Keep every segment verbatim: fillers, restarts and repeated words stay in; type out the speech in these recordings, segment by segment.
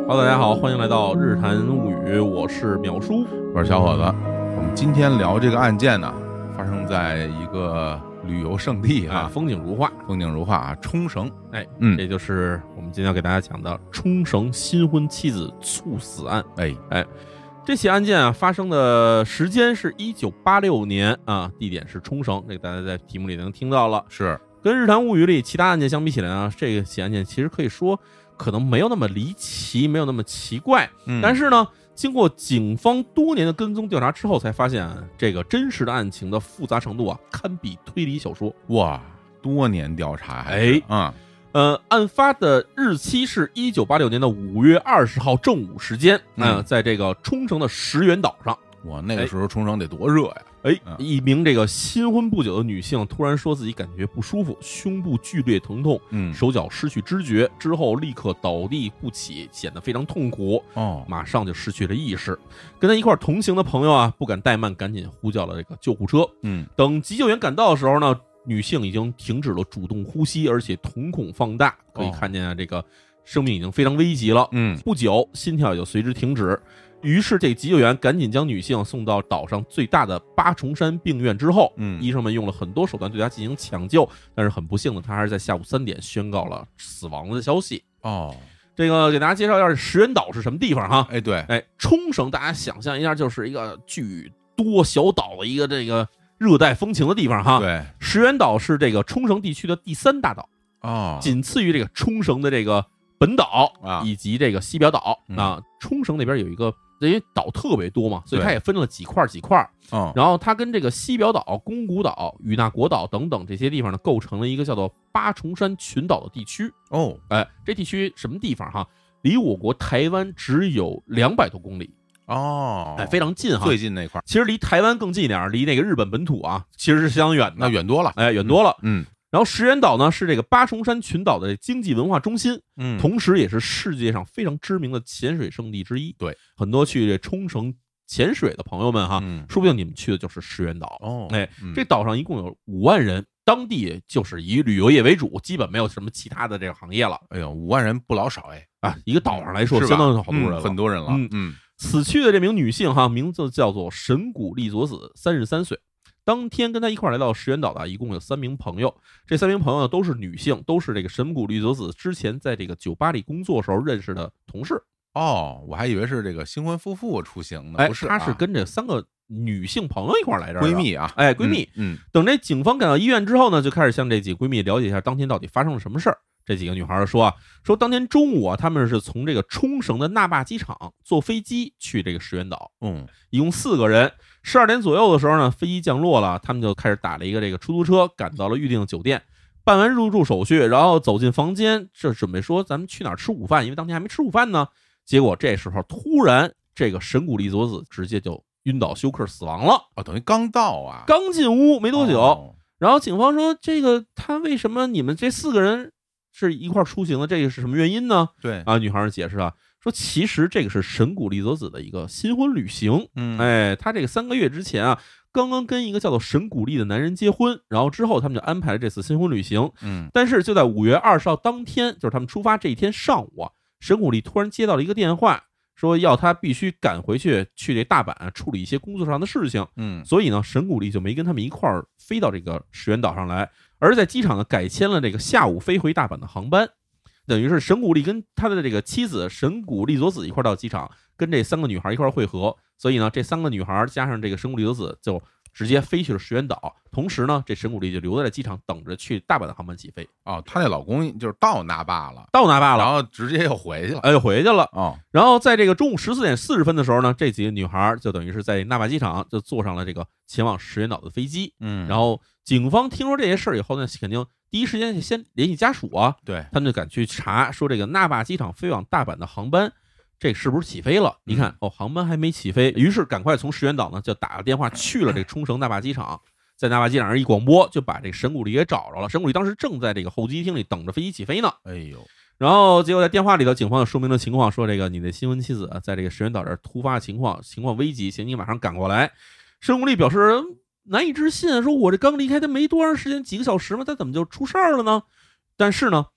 Hello， 大家好，欢迎来到日谈物语，我是淼叔， 我是小伙子。我们今天聊这个案件呢，发生在一个旅游胜地啊， 哎、风景如画， 风景如画啊，冲绳。 哎， 嗯， 这就是我们今天要给大家讲的冲绳新婚妻子猝死案。 哎哎，这起案件啊，发生的时间是一九八六年啊，地点是冲绳，这个大家在题目里能听到了。 是跟日谈物语里其他案件相比起来呢，这个起案件其实可以说可能没有那么离奇，没有那么奇怪， 嗯， 但是呢，经过警方多年的跟踪调查之后，才发现、啊、这个真实的案情的复杂程度啊，堪比推理小说。 哇，多年调查， 哎， 啊、 嗯，呃，案发的日期是一九八六年的五月二十号正午时间，嗯、呃，在这个冲绳的石垣岛上。 哇，那个时候冲绳得多热呀！ 哎，一名这个新婚不久的女性突然说自己感觉不舒服，胸部剧烈疼痛， 嗯， 手脚失去知觉，之后立刻倒地不起，显得非常痛苦。 哦， 马上就失去了意识。跟他一块同行的朋友啊，不敢怠慢，赶紧呼叫了这个救护车。 嗯， 等急救员赶到的时候呢，女性已经停止了主动呼吸，而且瞳孔放大，可以看见啊，这个生命已经非常危急了。 嗯， 不久心跳也就随之停止。于是这急救员赶紧将女性送到岛上最大的八重山病院之后， 嗯， 医生们用了很多手段对她进行抢救，但是很不幸的，她还是在下午三点宣告了死亡的消息。 哦， 这个给大家介绍一下石垣岛是什么地方哈？ 哎，对， 哎，冲绳大家想象一下，就是一个巨多小岛的一个这个热带风情的地方哈。 对， 石垣岛是这个冲绳地区的第三大岛， 哦， 仅次于这个冲绳的这个本岛啊以及这个西表岛、 嗯、 啊。冲绳那边有一个，因为岛特别多嘛，所以它也分了几块几块。 哦， 然后它跟这个西表岛、宫古岛、与那国岛等等这些地方呢，构成了一个叫做八重山群岛的地区。 哦， 哎，这地区什么地方哈？离我国台湾只有两百多公里。 哦， 哎，非常近哈， 最近那块， 其实离台湾更近一点，离那个日本本土啊，其实是相当远的， 那远多了， 哎，远多了。 嗯， 然后石垣岛呢是这个八重山群岛的经济文化中心， 嗯， 同时也是世界上非常知名的潜水胜地之一。 对， 很多去这冲绳潜水的朋友们哈， 嗯， 说不定你们去的就是石垣岛。 哦， 哎， 嗯、 这岛上一共有五万人。当地就是以旅游业为主，基本没有什么其他的这个行业了。 哎呦，五万人不老少哎！ 啊，一个岛上来说，相当好多人了、 嗯，很多人了。 嗯嗯， 死去的这名女性哈，名字叫做神谷利佐子，三十三岁。当天跟她一块来到石垣岛的，一共有三名朋友。这三名朋友呢都是女性，都是这个神谷利佐子之前在这个酒吧里工作时候认识的同事。 哦，我还以为是这个新婚夫妇出行呢， 哎， 不是、 啊，她是跟这三个女性朋友一块来这儿， 闺蜜啊， 哎，闺蜜。 嗯，嗯等这警方赶到医院之后呢，就开始向这几个闺蜜了解一下当天到底发生了什么事儿。这几个女孩说啊，说当天中午啊，她们是从这个冲绳的那霸机场坐飞机去这个石垣岛， 嗯， 一共四个人。十二点左右的时候呢，飞机降落了，他们就开始打了一个这个出租车，赶到了预定的酒店，办完入住手续，然后走进房间，这准备说咱们去哪儿吃午饭，因为当天还没吃午饭呢。结果这时候突然这个神谷利佐子直接就晕倒休克死亡了。 哦，等于刚到啊， 刚进屋没多久。 哦、 然后警方说，这个他为什么你们这四个人是一块出行的？这个是什么原因呢？ 对啊，女孩解释啊，说其实这个是神谷利佐子的一个新婚旅行。 嗯， 哎，他这个三个月之前啊，刚刚跟一个叫做神谷利的男人结婚，然后之后他们就安排了这次新婚旅行。 嗯， 但是就在五月二十号当天，就是他们出发这一天上午啊，神谷利突然接到了一个电话，说要他必须赶回去去这大阪处理一些工作上的事情。 嗯， 所以呢，神谷利就没跟他们一块儿飞到这个石垣岛上来，而在机场呢改签了这个下午飞回大阪的航班。等于是神谷利跟他的这个妻子神谷利佐子一块到机场，跟这三个女孩一块会合。所以呢，这三个女孩加上这个神谷利佐子就直接飞去了石垣岛。同时呢，这神谷利就留在了机场，等着去大阪的航班起飞。 哦，她那老公就是到那霸了， 到那霸了， 然后直接又回去了， 哎，又回去了。 哦， 然后在这个中午十四点四十分的时候呢，这几个女孩就等于是在那霸机场就坐上了这个前往石垣岛的飞机。 嗯， 然后警方听说这些事儿以后呢，肯定第一时间先联系家属啊， 对， 他们就赶去查，说这个那霸机场飞往大阪的航班，这是不是起飞了？一看哦，航班还没起飞，于是赶快从石垣岛呢就打个电话去了这个冲绳那霸机场，在那霸机场上一广播，就把这个神谷利给找着了。神谷利当时正在这个候机厅里等着飞机起飞呢。 哎呦， 然后结果在电话里头，警方就说明了情况，说这个你的新婚妻子在这个石垣岛这儿突发情况，情况危急，请你马上赶过来。神谷利表示难以置信，说我这刚离开他没多长时间，几个小时嘛，他怎么就出事儿了呢？但是呢，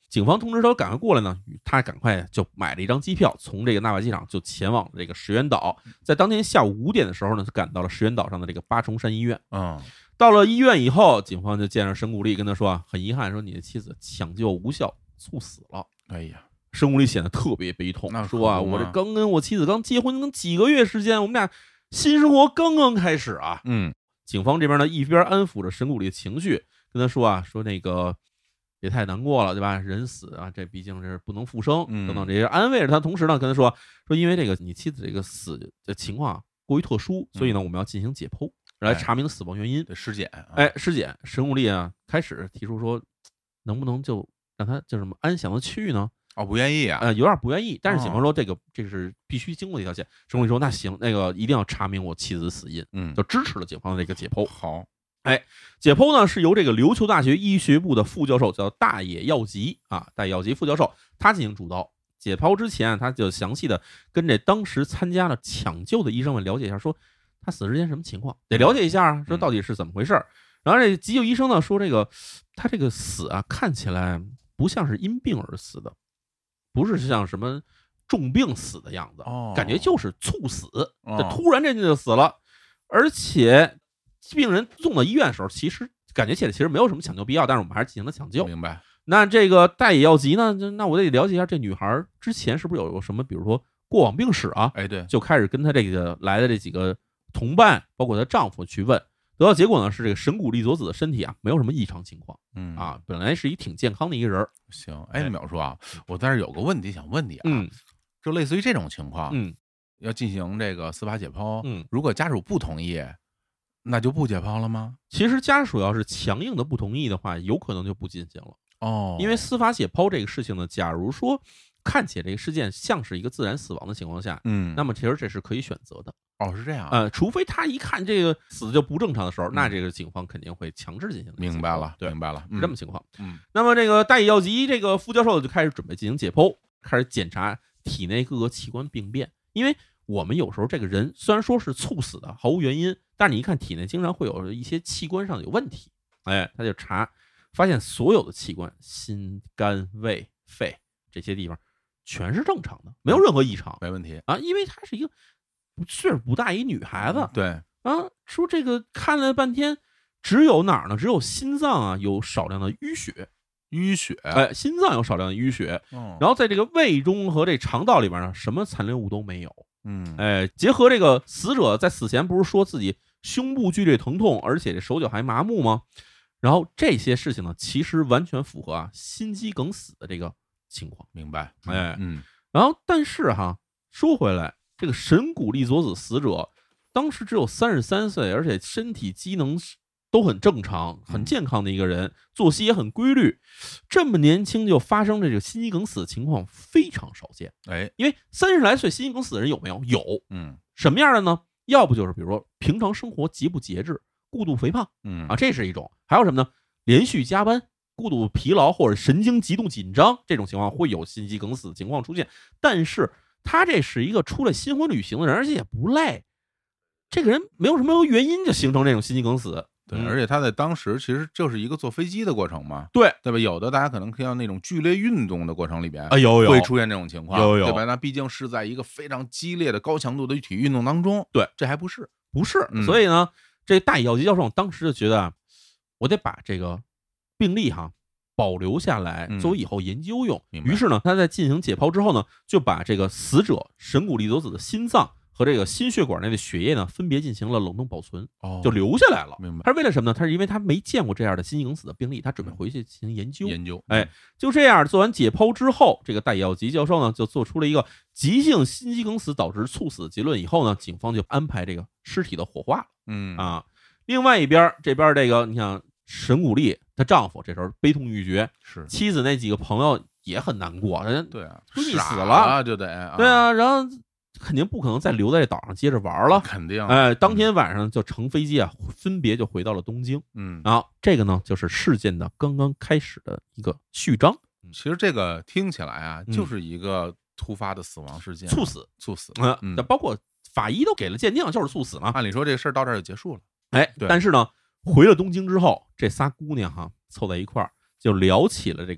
警方通知他赶快过来呢，他赶快就买了一张机票，从这个纳瓦机场就前往了这个石原岛。在当天下午五点的时候呢，就赶到了石原岛上的这个八重山医院。 嗯， 到了医院以后，警方就见着神谷利，跟他说啊，很遗憾，说你的妻子抢救无效，猝死了。 哎呀， 神谷利显得特别悲痛，说啊，我这刚跟我妻子刚结婚刚几个月时间，我们俩新生活刚刚开始啊。 嗯， 警方这边呢，一边安抚着神谷利的情绪，跟他说啊，说那个别太难过了，对吧？人死啊，这毕竟是不能复生，等等这些安慰着他。同时呢，跟他说说，因为这个你妻子这个死的情况过于特殊，所以呢，我们要进行解剖，来查明死亡原因。 对，尸检， 哎，尸检。神谷利啊，开始提出说，能不能就让他就什么安详的去呢？ 哦，不愿意啊， 呃，有点不愿意。但是警方说这个这是必须经过的一条线。神谷利说那行，那个一定要查明我妻子的死因， 嗯， 就支持了警方的这个解剖。 好。 哎，解剖呢是由这个琉球大学医学部的副教授叫大野耀吉啊，大野耀吉副教授他进行主刀。解剖之前，他就详细的跟这当时参加了抢救的医生们了解一下，说他死之前什么情况，得了解一下啊，说到底是怎么回事。然后这急救医生呢说，这个他这个死啊，看起来不像是因病而死的，不是像什么重病死的样子， 哦， 感觉就是猝死， 哦， 这突然间就死了，而且。病人送到医院的时候，其实感觉起来其实没有什么抢救必要，但是我们还是进行了抢救。 明白。 那这个大野耀吉呢？那我得了解一下这女孩之前是不是有什么，比如说过往病史啊？ 哎，对， 就开始跟她这个来的这几个同伴，包括她丈夫去问，得到结果呢是这个神谷利佐子的身体啊没有什么异常情况，嗯啊，本来是一挺健康的一个人。 行，哎，淼叔啊，我但是有个问题想问你啊， 嗯， 就类似于这种情况， 嗯， 要进行这个司法解剖， 嗯， 如果家属不同意。那就不解剖了吗？ 其实家属要是强硬的不同意的话，有可能就不进行了哦。 因为司法解剖这个事情呢，假如说看起来这个事件像是一个自然死亡的情况下， 嗯， 那么其实这是可以选择的。 哦，是这样。 呃，除非他一看这个死就不正常的时候，嗯、那这个警方肯定会强制进行。 明白了， 对， 明白了， 是这么情况。 嗯， 那么这个大野耀吉这个副教授就开始准备进行解剖，开始检查体内各个器官病变，因为。我们有时候这个人虽然说是猝死的，毫无原因，但是你一看体内经常会有一些器官上有问题，哎，他就查，发现所有的器官，心、肝、胃、肺这些地方全是正常的，没有任何异常， 没问题啊，因为她是一个岁数不大一女孩子， 对啊，说这个看了半天，只有哪儿呢？只有心脏啊有少量的淤血。 淤血， 哎，心脏有少量的淤血， 哦、 然后在这个胃中和这肠道里边呢，什么残留物都没有。 嗯， 哎，结合这个死者在死前不是说自己胸部剧烈疼痛，而且这手脚还麻木吗？然后这些事情呢，其实完全符合啊心肌梗死的这个情况。 明白？ 哎， 嗯， 然后但是哈，说回来，这个神谷利佐子死者当时只有三十三岁，而且身体机能都很正常、很健康的一个人，作息也很规律，这么年轻就发生这个心肌梗死的情况非常少见。 哎， 因为三十来岁心肌梗死的人有没有？有， 嗯， 什么样的呢？要不就是比如说平常生活极不节制、过度肥胖， 嗯啊，这是一种；还有什么呢？连续加班、过度疲劳或者神经极度紧张，这种情况会有心肌梗死的情况出现。但是他这是一个出来新婚旅行的人，而且也不累，这个人没有什么原因就形成这种心肌梗死。 对，而且他在当时其实就是一个坐飞机的过程嘛， 对对吧？有的大家可能看到那种剧烈运动的过程里边， 啊有有会出现这种情况， 有有对吧？那毕竟是在一个非常激烈的高强度的体育运动当中， 对， 这还不是不是、 嗯， 所以呢，这大野耀吉教授当时就觉得啊，我得把这个病例哈保留下来，作为以后研究用。 嗯、 于是呢，他在进行解剖之后呢，就把这个死者神谷利佐子的心脏和这个心血管内的血液呢，分别进行了冷冻保存， 哦， 就留下来了。 明白？ 他是为了什么呢？他是因为他没见过这样的心肌梗死的病例，他准备回去进行研究。 研究， 哎，就这样做完解剖之后，这个大野耀吉教授呢，就做出了一个急性心肌梗死导致猝死的结论。以后呢，警方就安排这个尸体的火化了。 嗯啊，另外一边这边这个，你想神谷利她丈夫这时候悲痛欲绝， 是妻子那几个朋友也很难过，人对啊， 闺蜜死了就得、啊、 对啊，然后。肯定不可能再留在这岛上接着玩了， 肯定。 哎，当天晚上就乘飞机啊，分别就回到了东京。 嗯， 然后这个呢，就是事件的刚刚开始的一个序章。 其实这个听起来啊，就是一个突发的死亡事件， 猝死， 猝死。 嗯，那包括法医都给了鉴定，就是猝死嘛。 按理说这个事儿到这儿就结束了。 哎，但是呢，回了东京之后，这仨姑娘哈凑在一块儿，就聊起了这个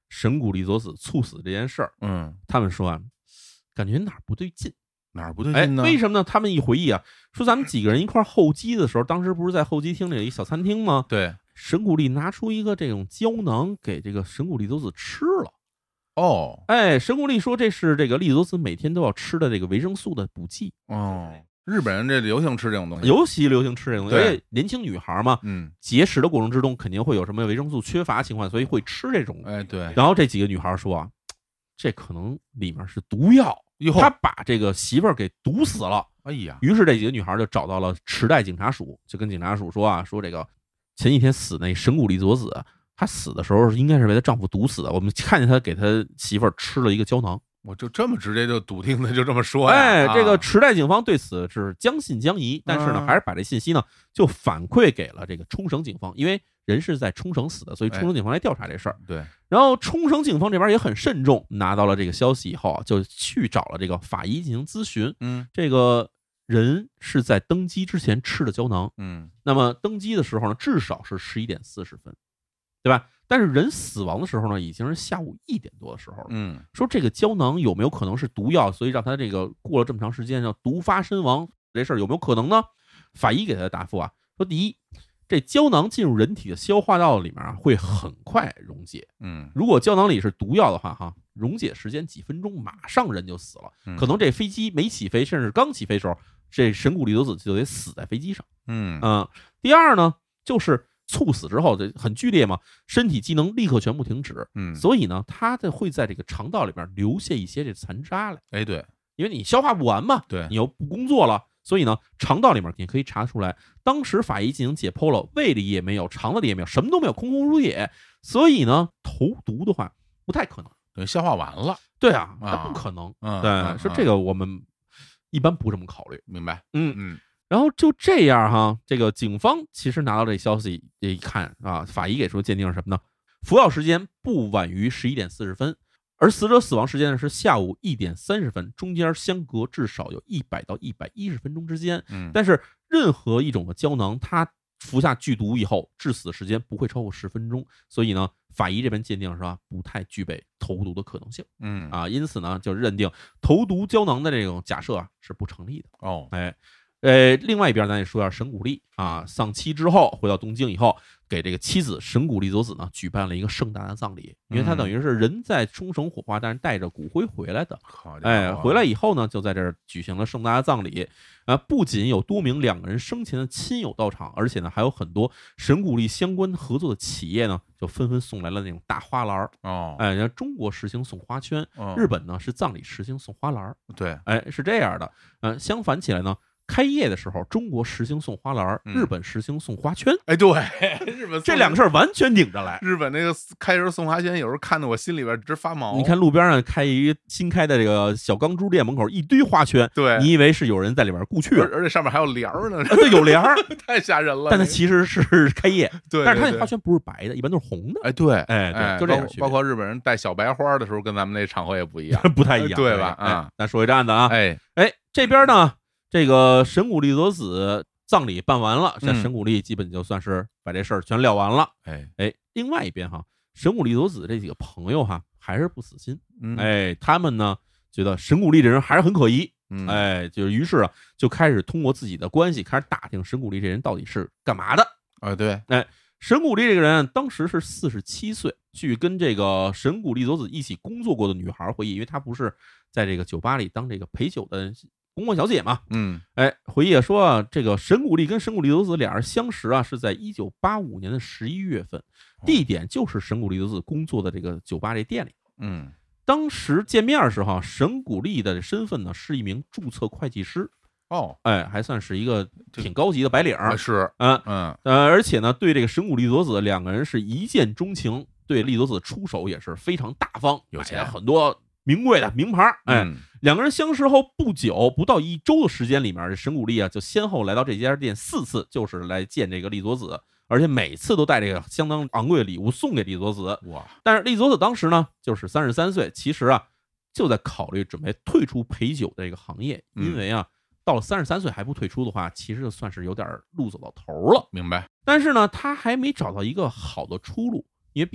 神谷利佐子猝死这件事儿， 嗯， 他们说啊，感觉哪儿不对劲。 哪儿不对哎， 劲呢？ 为什么呢？他们一回忆啊，说咱们几个人一块候机的时候，当时不是在候机厅里有一小餐厅吗？ 对， 神谷利拿出一个这种胶囊给这个神谷利佐子吃了。 哦， 哎，神谷利说这是这个利佐子每天都要吃的这个维生素的补剂。 哦，日本人这流行吃这种东西， 尤其流行吃这种东西， 对而且年轻女孩嘛， 嗯， 节食的过程之中肯定会有什么维生素缺乏情况，所以会吃这种。 哎，对， 然后这几个女孩说啊，这可能里面是毒药， 哟， 他把这个媳妇儿给毒死了。 哎呀， 于是这几个女孩就找到了池袋警察署，就跟警察署说啊，说这个前几天死那神谷利佐子，她死的时候应该是被她丈夫毒死的。我们看见她给她媳妇儿吃了一个胶囊。 我就这么直接就笃定的就这么说呀？ 哎， 啊这个池袋警方对此是将信将疑，但是呢， 嗯还是把这信息呢就反馈给了这个冲绳警方，因为人是在冲绳死的，所以冲绳警方来调查这事儿。 对， 然后冲绳警方这边也很慎重，拿到了这个消息以后啊，就去找了这个法医进行咨询。 嗯这个人是在登机之前吃的胶囊， 嗯， 那么登机的时候呢，至少是十一点四十分，对吧？但是人死亡的时候呢，已经是下午一点多的时候了。 嗯， 说这个胶囊有没有可能是毒药，所以让他这个过了这么长时间要毒发身亡，这事儿有没有可能呢？法医给他的答复啊，说第一，这胶囊进入人体的消化道里面啊，会很快溶解。 嗯， 如果胶囊里是毒药的话，哈，溶解时间几分钟，马上人就死了。 嗯可能这飞机没起飞，甚至刚起飞的时候，这神谷利佐子就得死在飞机上。 嗯嗯，第二呢，就是猝死之后这很剧烈嘛，身体机能立刻全部停止， 嗯， 所以呢，它的会在这个肠道里边留下一些这残渣来， 哎，对因为你消化不完嘛， 对你又不工作了，所以呢，肠道里面你可以查出来。当时法医进行解剖了，胃里也没有，肠子里也没有，什么都没有，空空如也。所以呢，投毒的话不太可能。 对，消化完了， 对啊， 啊它不可能。 嗯， 对， 嗯说这个我们一般不这么考虑。 明白， 嗯。 嗯然后就这样哈，这个警方其实拿到这消息一看啊，法医给出鉴定是什么呢？服药时间不晚于十一点四十分，而死者死亡时间呢是下午一点三十分，中间相隔至少有一百到一百一十分钟之间。 嗯， 但是任何一种的胶囊，它服下剧毒以后，致死时间不会超过十分钟，所以呢，法医这边鉴定是吧，不太具备投毒的可能性。 嗯啊，因此呢，就认定投毒胶囊的这种假设啊是不成立的。 哦， 哎。呃，另外一边咱也说一下神谷利啊，丧妻之后回到东京以后，给这个妻子神谷利佐子呢举办了一个盛大的葬礼，因为他等于是人在冲绳火化，但是带着骨灰回来的。 好家伙哎，回来以后呢，就在这儿举行了盛大的葬礼。啊，不仅有多名两个人生前的亲友到场，而且呢，还有很多神谷利相关合作的企业呢，就纷纷送来了那种大花篮儿。 哦， 哎，人家中国实行送花圈， 哦日本呢是葬礼实行送花篮儿。 对， 哎，是这样的。嗯、相反起来呢。开业的时候，中国实行送花篮， 嗯日本实行送花圈。 哎，对，日本这两个事儿完全拧着来。 日本那个开人送花圈，有时候看得我心里边直发毛。 你看路边上开一新开的这个小钢珠店门口一堆花圈， 对， 你以为是有人在里边雇去， 而而且上面还有帘儿呢， 啊、对，有帘儿， 太吓人了。 但它其实是开业， 对， 但是它那花圈不是白的，一般都是红的。 哎，对， 哎，对，就这样区别。 包括日本人带小白花的时候，跟咱们那场合也不一样， 不太一样， 对吧？ 啊，咱说一案子啊， 哎哎，这边呢。这个神谷利佐子葬礼办完了，这嗯神谷利基本就算是把这事儿全了完了。 哎哎，另外一边哈，神谷利佐子这几个朋友哈还是不死心， 嗯哎，他们呢觉得神谷利这人还是很可疑， 嗯哎，就是于是啊就开始通过自己的关系开始打听神谷利这人到底是干嘛的。 啊，对， 哎，神谷利这个人当时是四十七岁，据跟这个神谷利佐子一起工作过的女孩回忆，因为她不是在这个酒吧里当这个陪酒的公关小姐嘛， 嗯， 哎，回忆说啊，这个神谷利跟神谷利佐子俩人相识啊，是在一九八五年的十一月份，地点就是神谷利佐子工作的这个酒吧这店里。 嗯， 当时见面的时候，神谷利的身份呢是一名注册会计师， 哦， 哎，还算是一个挺高级的白领儿， 是， 嗯嗯呃，而且呢，对这个神谷利佐子两个人是一见钟情，对利佐子出手也是非常大方， 有钱买了很多名贵的名牌，哎。 嗯两个人相识后不久，不到一周的时间里面，神谷利啊就先后来到这家店四次，就是来见这个利佐子，而且每次都带这个相当昂贵的礼物送给利佐子。 哇！ 但是利佐子当时呢就是三十三岁，其实啊就在考虑准备退出陪酒这个行业，因为啊到了三十三岁还不退出的话，其实就算是有点路走到头了。 明白。 但是呢，他还没找到一个好的出路，因为毕竟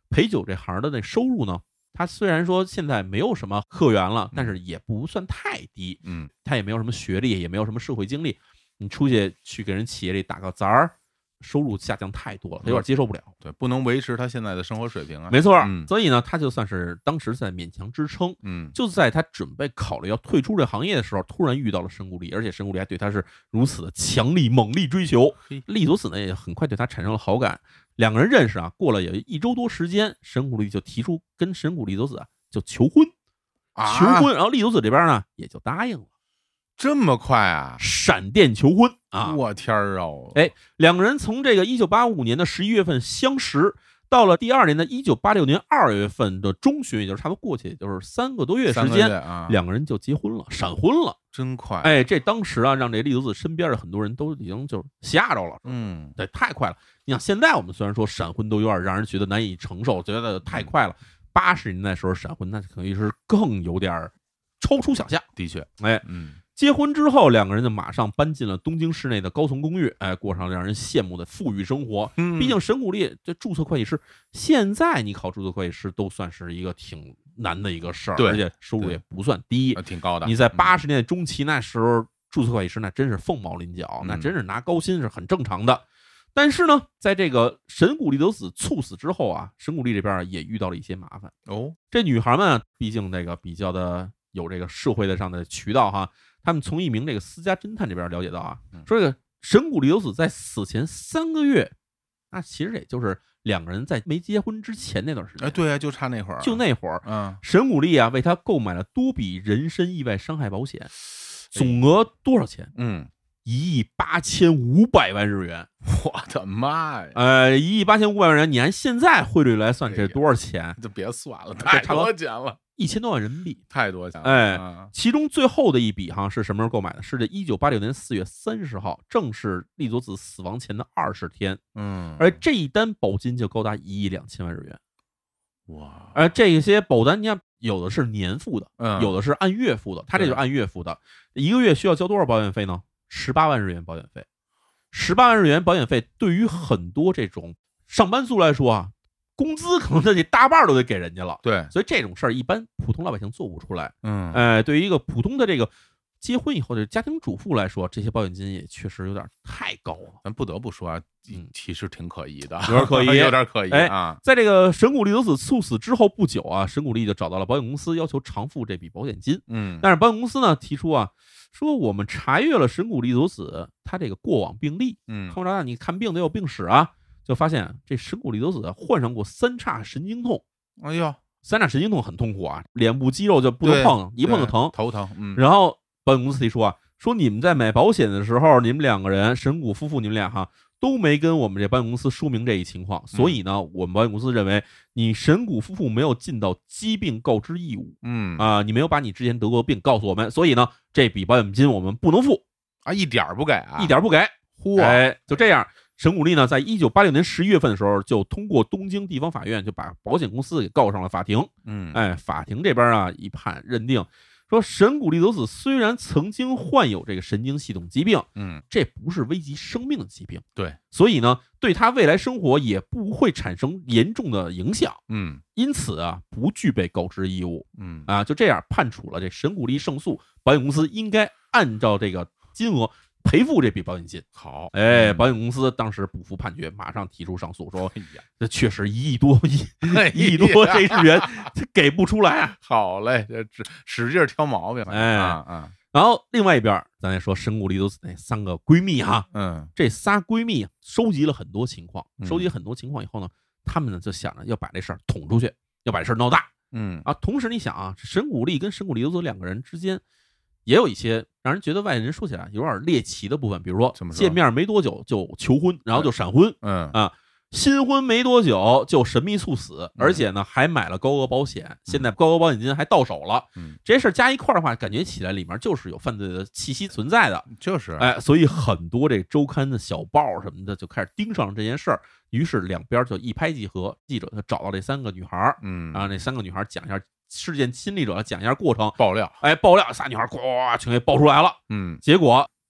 陪酒这行的那收入呢，他虽然说现在没有什么客源了，但是也不算太低。 嗯， 他也没有什么学历，也没有什么社会经历，你出去去给人企业里打个杂儿，收入下降太多了，他有点接受不了。 对，不能维持他现在的生活水平啊。 没错， 嗯、 所以呢，他就算是当时在勉强支撑。 嗯， 就在他准备考虑要退出这行业的时候，突然遇到了神谷利，而且神谷利还对他是如此的强力猛力追求。利佐子呢也很快对他产生了好感，两个人认识啊，过了有一周多时间，神谷利就提出跟神谷利佐子啊就求婚， 啊、 求婚，然后利佐子这边呢也就答应了。 这么快啊！ 闪电求婚啊！ 我天儿哦！ 哎，两个人从这个一九八五年的十一月份相识，到了第二年的一九八六年二月份的中旬，也就是差不多过去，也就是三个多月时间， 啊、 两个人就结婚了，闪婚了， 真快！ 哎，这当时啊，让这利佐子身边的很多人都已经就吓着了。 嗯， 对，太快了。你想，现在我们虽然说闪婚都有点让人觉得难以承受，觉得太快了。八十年代时候闪婚，那可以是更有点超出想象。 的确， 哎， 嗯。 结婚之后，两个人就马上搬进了东京市内的高层公寓，哎，过上让人羡慕的富裕生活。 嗯， 毕竟神谷利这注册会计师，现在你考注册会计师都算是一个挺难的一个事儿，而且收入也不算低， 挺高的。 你在八十年代中期那时候，注册会计师那真是凤毛麟角， 嗯、 那真是拿高薪是很正常的。但是呢，在这个神谷利德子猝死之后啊，神谷利这边也遇到了一些麻烦哦。 这女孩们毕竟那个比较的有这个社会的上的渠道哈。他们从一名这个私家侦探这边了解到啊，说这个神谷利德子在死前三个月，那其实也就是两个人在没结婚之前那段时间。 哎，对啊，就差那会儿， 就那会儿， 嗯， 神谷利啊为他购买了多笔人身意外伤害保险，总额多少钱？ 嗯， 一亿八千五百万日元。 我的妈呀！ 呃，一亿八千五百万日元，你按现在汇率来算，这多少钱？ 就别算了，太多钱了。 一千多万人民币， 太多钱了。 哎， 啊、 其中最后的一笔哈是什么时候购买的？是这一九八六年四月三十号，正是利佐子死亡前的二十天。 嗯， 而这一单保金就高达一亿两千万日元。 哇！ 而这些保单，你看有的是年付的， 嗯， 有的是按月付的，他这就是按月付的。一个月需要交多少保险费呢？十八万日元保险费。十八万日元保险费对于很多这种上班族来说啊。工资可能这大半都得给人家了， 对， 所以这种事儿一般普通老百姓做不出来。 嗯， 哎，对于一个普通的这个结婚以后的家庭主妇来说，这些保险金也确实有点太高了。 咱不得不说啊，其实挺可疑的， 有点可疑， 有点可疑啊。 在这个神谷利德子猝死之后不久啊，神谷利就找到了保险公司，要求偿付这笔保险金。 嗯， 但是保险公司呢提出啊，说我们查阅了神谷利德子他这个过往病历， 嗯， 看不着你看病得有病史啊。就发现这神谷利德子患上过三叉神经痛， 哎呦， 三叉神经痛很痛苦啊，脸部肌肉就不能碰，一碰就疼， 头疼。嗯， 然后保险公司提出啊，说你们在买保险的时候，你们两个人神谷夫妇，你们俩哈都没跟我们这保险公司说明这一情况，所以呢，我们保险公司认为你神谷夫妇没有尽到疾病告知义务， 嗯啊，你没有把你之前得过病告诉我们，所以呢，这笔保险金我们不能付啊，一点不给啊， 一点不给， 嚯， 哎，就这样。神谷利呢，在一九八六年十一月份的时候，就通过东京地方法院就把保险公司给告上了法庭。 嗯， 哎，法庭这边啊一判认定，说神谷利德子虽然曾经患有这个神经系统疾病， 嗯， 这不是危及生命的疾病， 对， 所以呢，对他未来生活也不会产生严重的影响。 嗯， 因此啊，不具备告知义务。 嗯啊，就这样判处了这神谷利胜诉，保险公司应该按照这个金额赔付这笔保险金。 好， 哎， 嗯、 保险公司当时不服判决，马上提出上诉，说：“ 哎呀， 这确实一亿多一、 哎、 一亿多这日元，这给不出来啊。” 好嘞，这使劲挑毛病。 哎啊啊！ 然后另外一边，咱再说神谷利德子那三个闺蜜哈， 嗯， 这仨闺蜜收集了很多情况， 嗯、 收集了很多情况以后呢，他们呢就想着要把这事儿捅出去，要把这事儿闹大。 嗯啊，同时你想啊，神谷利跟神谷利德子两个人之间。也有一些让人觉得外人说起来有点猎奇的部分，比如说见面没多久就求婚，然后就闪婚， 嗯啊，新婚没多久就神秘猝死，而且呢还买了高额保险，现在高额保险金还到手了， 嗯， 这些事加一块的话，感觉起来里面就是有犯罪的气息存在的， 就是， 哎，所以很多这周刊的小报什么的就开始盯上了这件事儿，于是两边就一拍即合，记者就找到这三个女孩， 嗯， 然后那三个女孩讲一下。事件亲历者讲一下过程， 爆料， 哎，爆料，仨女孩呱全给爆出来了， 嗯， 结果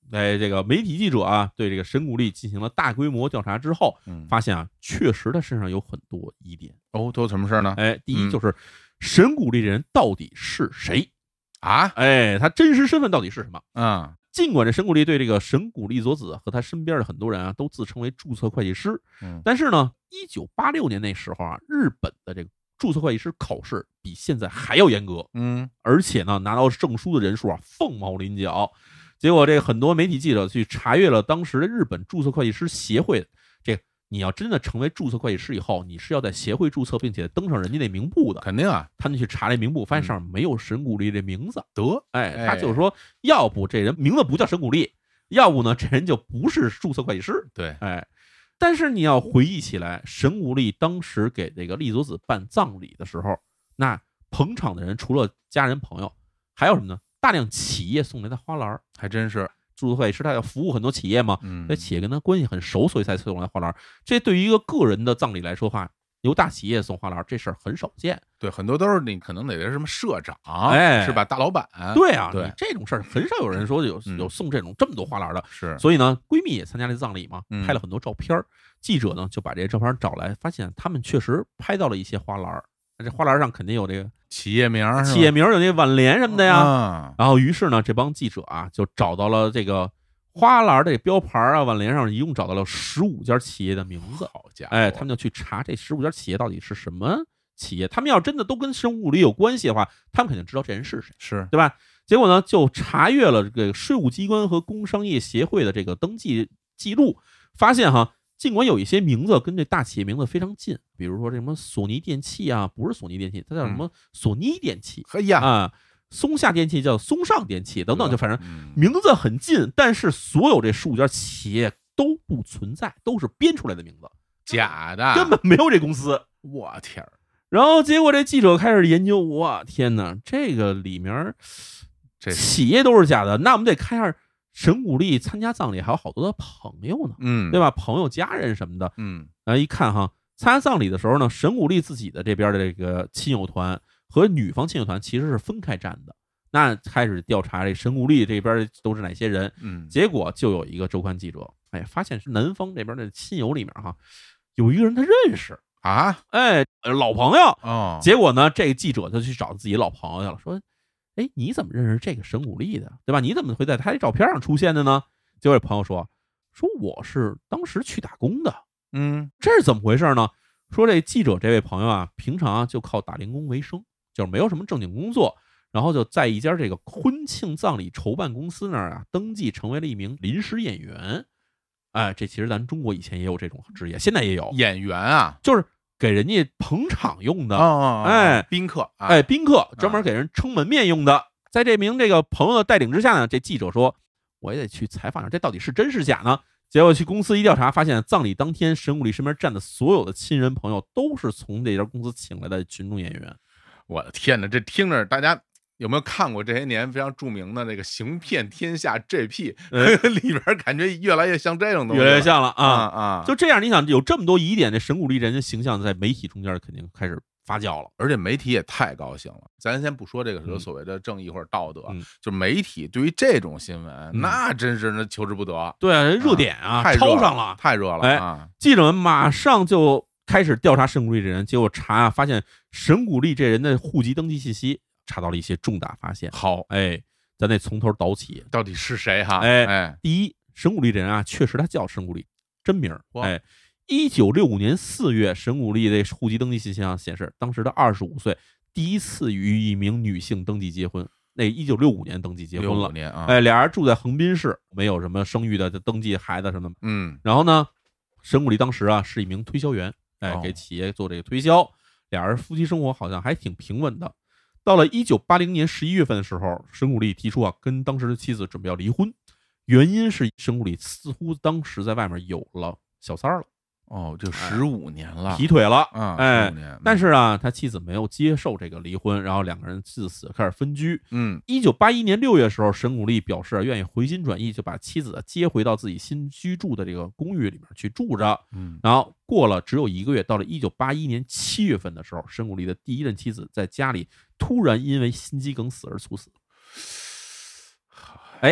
哎，这个媒体记者啊，对这个沈谷丽进行了大规模调查之后， 嗯， 发现啊，确实他身上有很多疑点。 哦，都有什么事儿呢？ 哎，第一嗯就是沈谷丽这人到底是谁啊？ 哎，他真实身份到底是什么？ 嗯， 尽管这沈谷丽对这个沈谷丽佐子和他身边的很多人啊，都自称为注册会计师， 嗯， 但是呢，一九八六年那时候啊，日本的这个注册会计师考试比现在还要严格， 嗯， 而且呢，拿到证书的人数啊凤毛麟角。结果这个很多媒体记者去查阅了当时的日本注册会计师协会，这个你要真的成为注册会计师以后，你是要在协会注册，并且登上人家那名簿的。 肯定啊， 他们去查这名簿，发现上面没有沈谷丽这名字。 得， 哎，他就是说，要不这人名字不叫沈谷丽，要不呢这人就不是注册会计师。 对， 哎，但是你要回忆起来，沈谷丽当时给这个丽佐子办葬礼的时候，那捧场的人除了家人朋友，还有什么呢？大量企业送来的花篮， 还真是。 注册会计师他要服务很多企业嘛， 嗯， 那企业跟他关系很熟，所以才送来花篮。这对于一个个人的葬礼来说的话，由大企业送花篮这事儿很少见。 对，很多都是你可能得是什么社长， 哎， 是吧？大老板。 对啊， 对你这种事儿很少有人说有有送这种这么多花篮的。 是， 所以呢，闺蜜也参加这葬礼嘛， 嗯拍了很多照片。记者呢就把这些照片找来，发现他们确实拍到了一些花篮。这花篮上肯定有这个企业名， 企业名有那挽联什么的呀。 啊、 然后于是呢，这帮记者啊就找到了这个花篮的标牌啊、挽联上，一共找到了十五家企业的名字。 好家伙！ 哎，他们就去查这十五家企业到底是什么企业。他们要真的都跟沈谷丽有关系的话，他们肯定知道这人是谁， 是对吧？结果呢，就查阅了这个税务机关和工商业协会的这个登记记录，发现哈。尽管有一些名字跟这大企业名字非常近，比如说这什么索尼电器啊，不是索尼电器，它叫什么索尼电器， 嘿呀啊，松下电器叫松上电器等等，就反正嗯名字很近，但是所有这十五家企业都不存在，都是编出来的名字， 假的， 根本没有这公司。 我天儿！ 然后结果这记者开始研究，我天哪，这个里面这企业都是假的，那我们得看一下。沈谷丽参加葬礼还有好多的朋友呢， 嗯， 对吧？朋友、家人什么的， 嗯， 然后一看哈，参加葬礼的时候呢，沈谷丽自己的这边的这个亲友团和女方亲友团其实是分开站的。那开始调查这沈谷丽这边都是哪些人， 嗯， 结果就有一个周刊记者，哎，发现是南方这边的亲友里面哈，有一个人他认识啊， 哎，老朋友哦， 结果呢，这个记者就去找自己老朋友去了，说。哎，你怎么认识这个沈谷丽的，对吧？你怎么会在他的照片上出现的呢？结果朋友说，说我是当时去打工的， 嗯， 这是怎么回事呢？说这记者这位朋友啊，平常啊就靠打零工为生，就是没有什么正经工作，然后就在一家这个婚庆葬礼筹办公司那儿啊登记成为了一名临时演员。哎，这其实咱中国以前也有这种职业，现在也有演员啊， 就是给人家捧场用的， 哦， 哎， 宾客，啊、 哎，宾客专门给人撑门面用的。在这名这个朋友的带领之下呢，这记者说，我也得去采访一下，这到底是真是假呢？结果去公司一调查，发现葬礼当天，沈谷丽身边站的所有的亲人朋友都是从这家公司请来的群众演员。 我的天哪，这听着大家。有没有看过这些年非常著名的那个《行骗天下 G P》里边，感觉越来越像这种东西， 越来越像了啊啊！ 就这样，你想有这么多疑点，这沈谷丽人的形象在媒体中间肯定开始发酵了， 而且媒体也太高兴了。咱先不说这个什么所谓的正义或者道德， 嗯、 就媒体对于这种新闻， 嗯、 那真是那求之不得。 对啊，热点啊， 太超上了， 太热了！ 哎， 啊、 记者们马上就开始调查沈谷丽这人，结果查啊，发现沈谷丽这人的户籍登记信息。查到了一些重大发现。 好， 哎，咱得从头倒起， 到底是谁哈？ 哎哎， 第一，沈谷丽这人啊，确实他叫沈谷丽，真名。哎，一九六五年四月，沈谷丽的户籍登记信息上显示，当时的二十五岁，第一次与一名女性登记结婚。那一九六五年登记结婚了， 六五年啊， 哎，俩人住在横滨市，没有什么生育的登记孩子什么。 嗯， 然后呢，沈谷丽当时啊是一名推销员，哎， 哦、 给企业做这个推销，俩人夫妻生活好像还挺平稳的。到了一九八零年十一月份的时候，沈谷丽提出啊，跟当时的妻子准备要离婚，原因是沈谷丽似乎当时在外面有了小三儿了。 哦，就十五年了， 劈腿了， 啊， 哎， 十五年。 但是啊，他妻子没有接受这个离婚，然后两个人自此开始分居。 嗯， 一九八一年六月的时候，沈谷丽表示愿意回心转意，就把妻子接回到自己新居住的这个公寓里面去住着。 嗯， 然后过了只有一个月，到了一九八一年七月份的时候，沈谷丽的第一任妻子在家里突然因为心肌梗死而猝死。哎，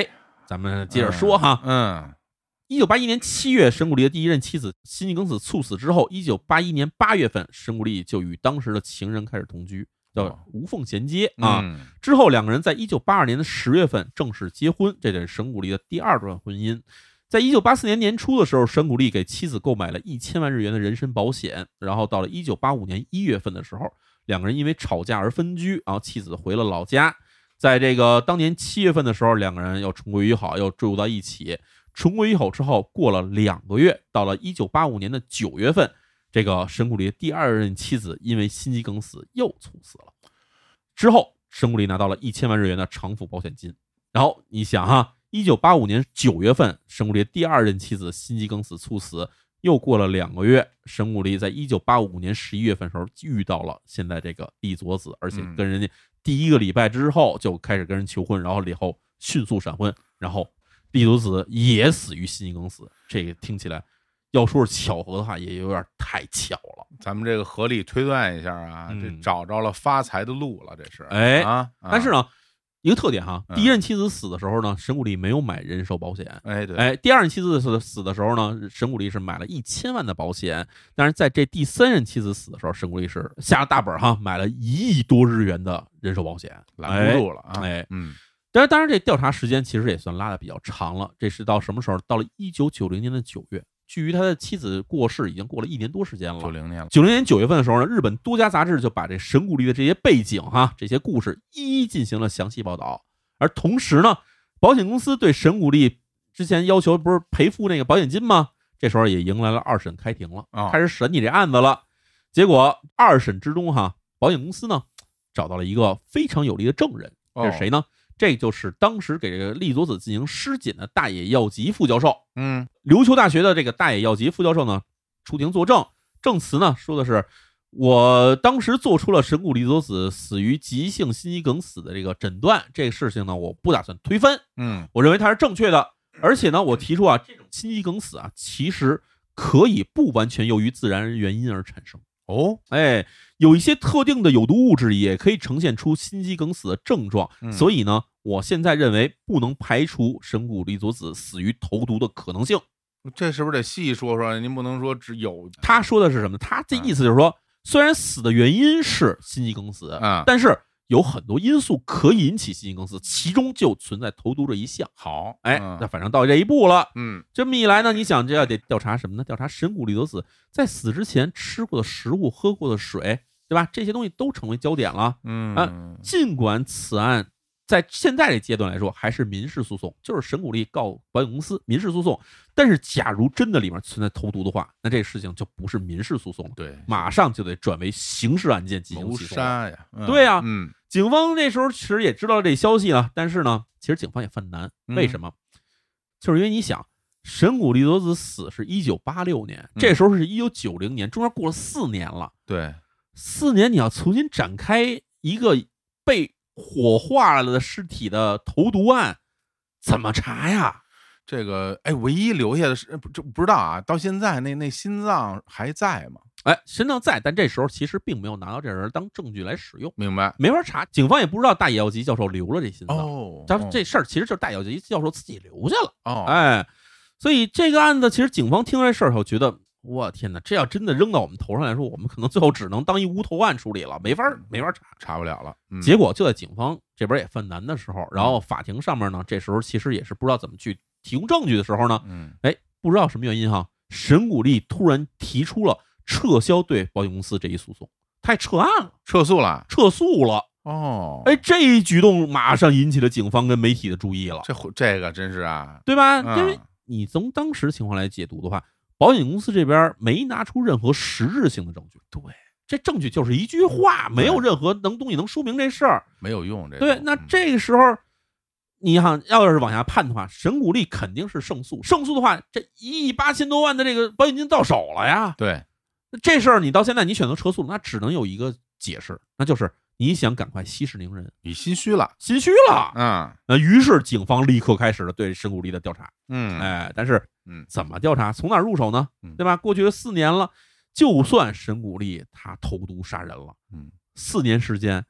咱们接着说哈。 嗯， 一九八一年七月，神谷利的第一任妻子辛吉耿子猝死之后，一九八一年八月份，神谷利就与当时的情人开始同居，叫无缝衔接啊。 嗯、 之后两个人在一九八二年的十月份正式结婚，这是神谷利的第二段婚姻。在一九八四年年初的时候，神谷利给妻子购买了一千万日元的人身保险，然后到了一九八五年一月份的时候，两个人因为吵架而分居，然后妻子回了老家。在这个当年七月份的时候，两个人又重归于好，又坠入到一起。重归于好之后，过了两个月，到了一九八五年的九月份，这个神谷利的第二任妻子因为心肌梗死又猝死了。之后，神谷利拿到了一千万日元的偿付保险金。然后你想哈，一九八五年九月份，神谷利第二任妻子心肌梗死猝死，又过了两个月，神谷利在一九八五年十一月份的时候遇到了现在这个利佐子，而且跟人家第一个礼拜之后就开始跟人求婚，然后以后迅速闪婚，然后利佐子也死于心肌梗死。这个听起来要说是巧合的话，也有点太巧了。 咱们这个合理推断一下啊， 嗯、 这找着了发财的路了，这是哎啊。 但是呢，一个特点哈，第一任妻子死的时候呢，神谷利没有买人寿保险。 哎，对， 哎，第二任妻子死的时候呢，神谷利是买了一千万的保险。但是在这第三任妻子死的时候，神谷利是下了大本哈，买了一亿多日元的人寿保险， 拦不住了啊。 哎， 嗯。 但是当然，这调查时间其实也算拉的比较长了。这是到什么时候？到了一九九零年的九月。距离他的妻子过世已经过了一年多时间了。 九零年了。 九零年九月份的时候呢，日本多家杂志就把这神谷利的这些背景哈，这些故事一一进行了详细报道。而同时呢，保险公司对神谷利之前要求不是赔付那个保险金吗？这时候也迎来了二审开庭了， 哦、 开始审你这案子了。结果二审之中哈，保险公司呢找到了一个非常有力的证人，这是谁呢？哦，这就是当时给这个利佐子进行尸检的大野耀吉副教授。 嗯， 琉球大学的这个大野耀吉副教授呢，出庭作证，证词呢说的是，我当时做出了神谷利佐子死于急性心肌梗死的这个诊断，这个事情呢，我不打算推翻。 嗯， 我认为它是正确的，而且呢，我提出啊，这种心肌梗死啊，其实可以不完全由于自然原因而产生。 哦， 哎，有一些特定的有毒物质也可以呈现出心肌梗死的症状， 嗯、 所以呢，我现在认为不能排除神谷利佐子死于投毒的可能性。 这是不是得细说说？您不能说只有。 他说的是什么？他这意思就是说，嗯、虽然死的原因是心肌梗死， 嗯、 但是有很多因素可以引起心肌梗死，其中就存在投毒这一项。 好， 哎， 嗯、 那反正到这一步了。 嗯， 这么一来呢，你想这要得调查什么呢？调查神谷利佐子在死之前吃过的食物、喝过的水，对吧？这些东西都成为焦点了。 嗯啊，尽管此案在现在这阶段来说还是民事诉讼，就是神谷利告保险公司民事诉讼，但是假如真的里面存在投毒的话，那这事情就不是民事诉讼了， 对， 马上就得转为刑事案件进行谋起诉。 杀呀，嗯、 对呀， 嗯， 警方那时候其实也知道这消息了，但是呢，其实警方也犯难，为什么？嗯、就是因为你想，神谷利佐子死是一九八六年，这时候是一九九零年，中间过了四年了， 对， 四年你要重新展开一个被火化了的尸体的投毒案，怎么查呀？ 这个哎，唯一留下的是不不知道啊，到现在那那心脏还在吗？ 哎，心脏在，但这时候其实并没有拿到这人当证据来使用， 明白？ 没法查，警方也不知道大野耀吉教授留了这心脏。 哦， 他这事儿其实就是大野耀吉教授自己留下了。 哦， 哎，所以这个案子其实警方听这事儿后觉得，我天哪，这要真的扔到我们头上来说，我们可能最后只能当一无头案处理了，没法没法查， 查不了了。嗯、 结果就在警方这边也犯难的时候，然后法庭上面呢，这时候其实也是不知道怎么去提供证据的时候呢， 嗯， 哎，不知道什么原因哈，神谷利突然提出了撤销对保险公司这一诉讼，他也撤案了， 撤诉了， 撤诉了。 哦， 哎，这一举动马上引起了警方跟媒体的注意了。 这这个真是啊， 对吧？ 嗯、 因为你从当时情况来解读的话，保险公司这边没拿出任何实质性的证据。 对， 这证据就是一句话，没有任何能东西能说明这事儿， 没有用。这对，那这个时候，你看，要是往下判的话，神谷利肯定是胜诉。胜诉的话，这一亿八千多万的这个保险金到手了呀。 对， 这事儿你到现在你选择撤诉，那只能有一个解释，那就是你想赶快息事宁人， 你心虚了， 心虚了。 嗯， 那于是警方立刻开始了对神谷利的调查。 嗯， 哎，但是， 嗯， 怎么调查？从哪儿入手呢？ 嗯、 对吧？过去了四年了，就算神谷利他投毒杀人了， 嗯， 四年时间，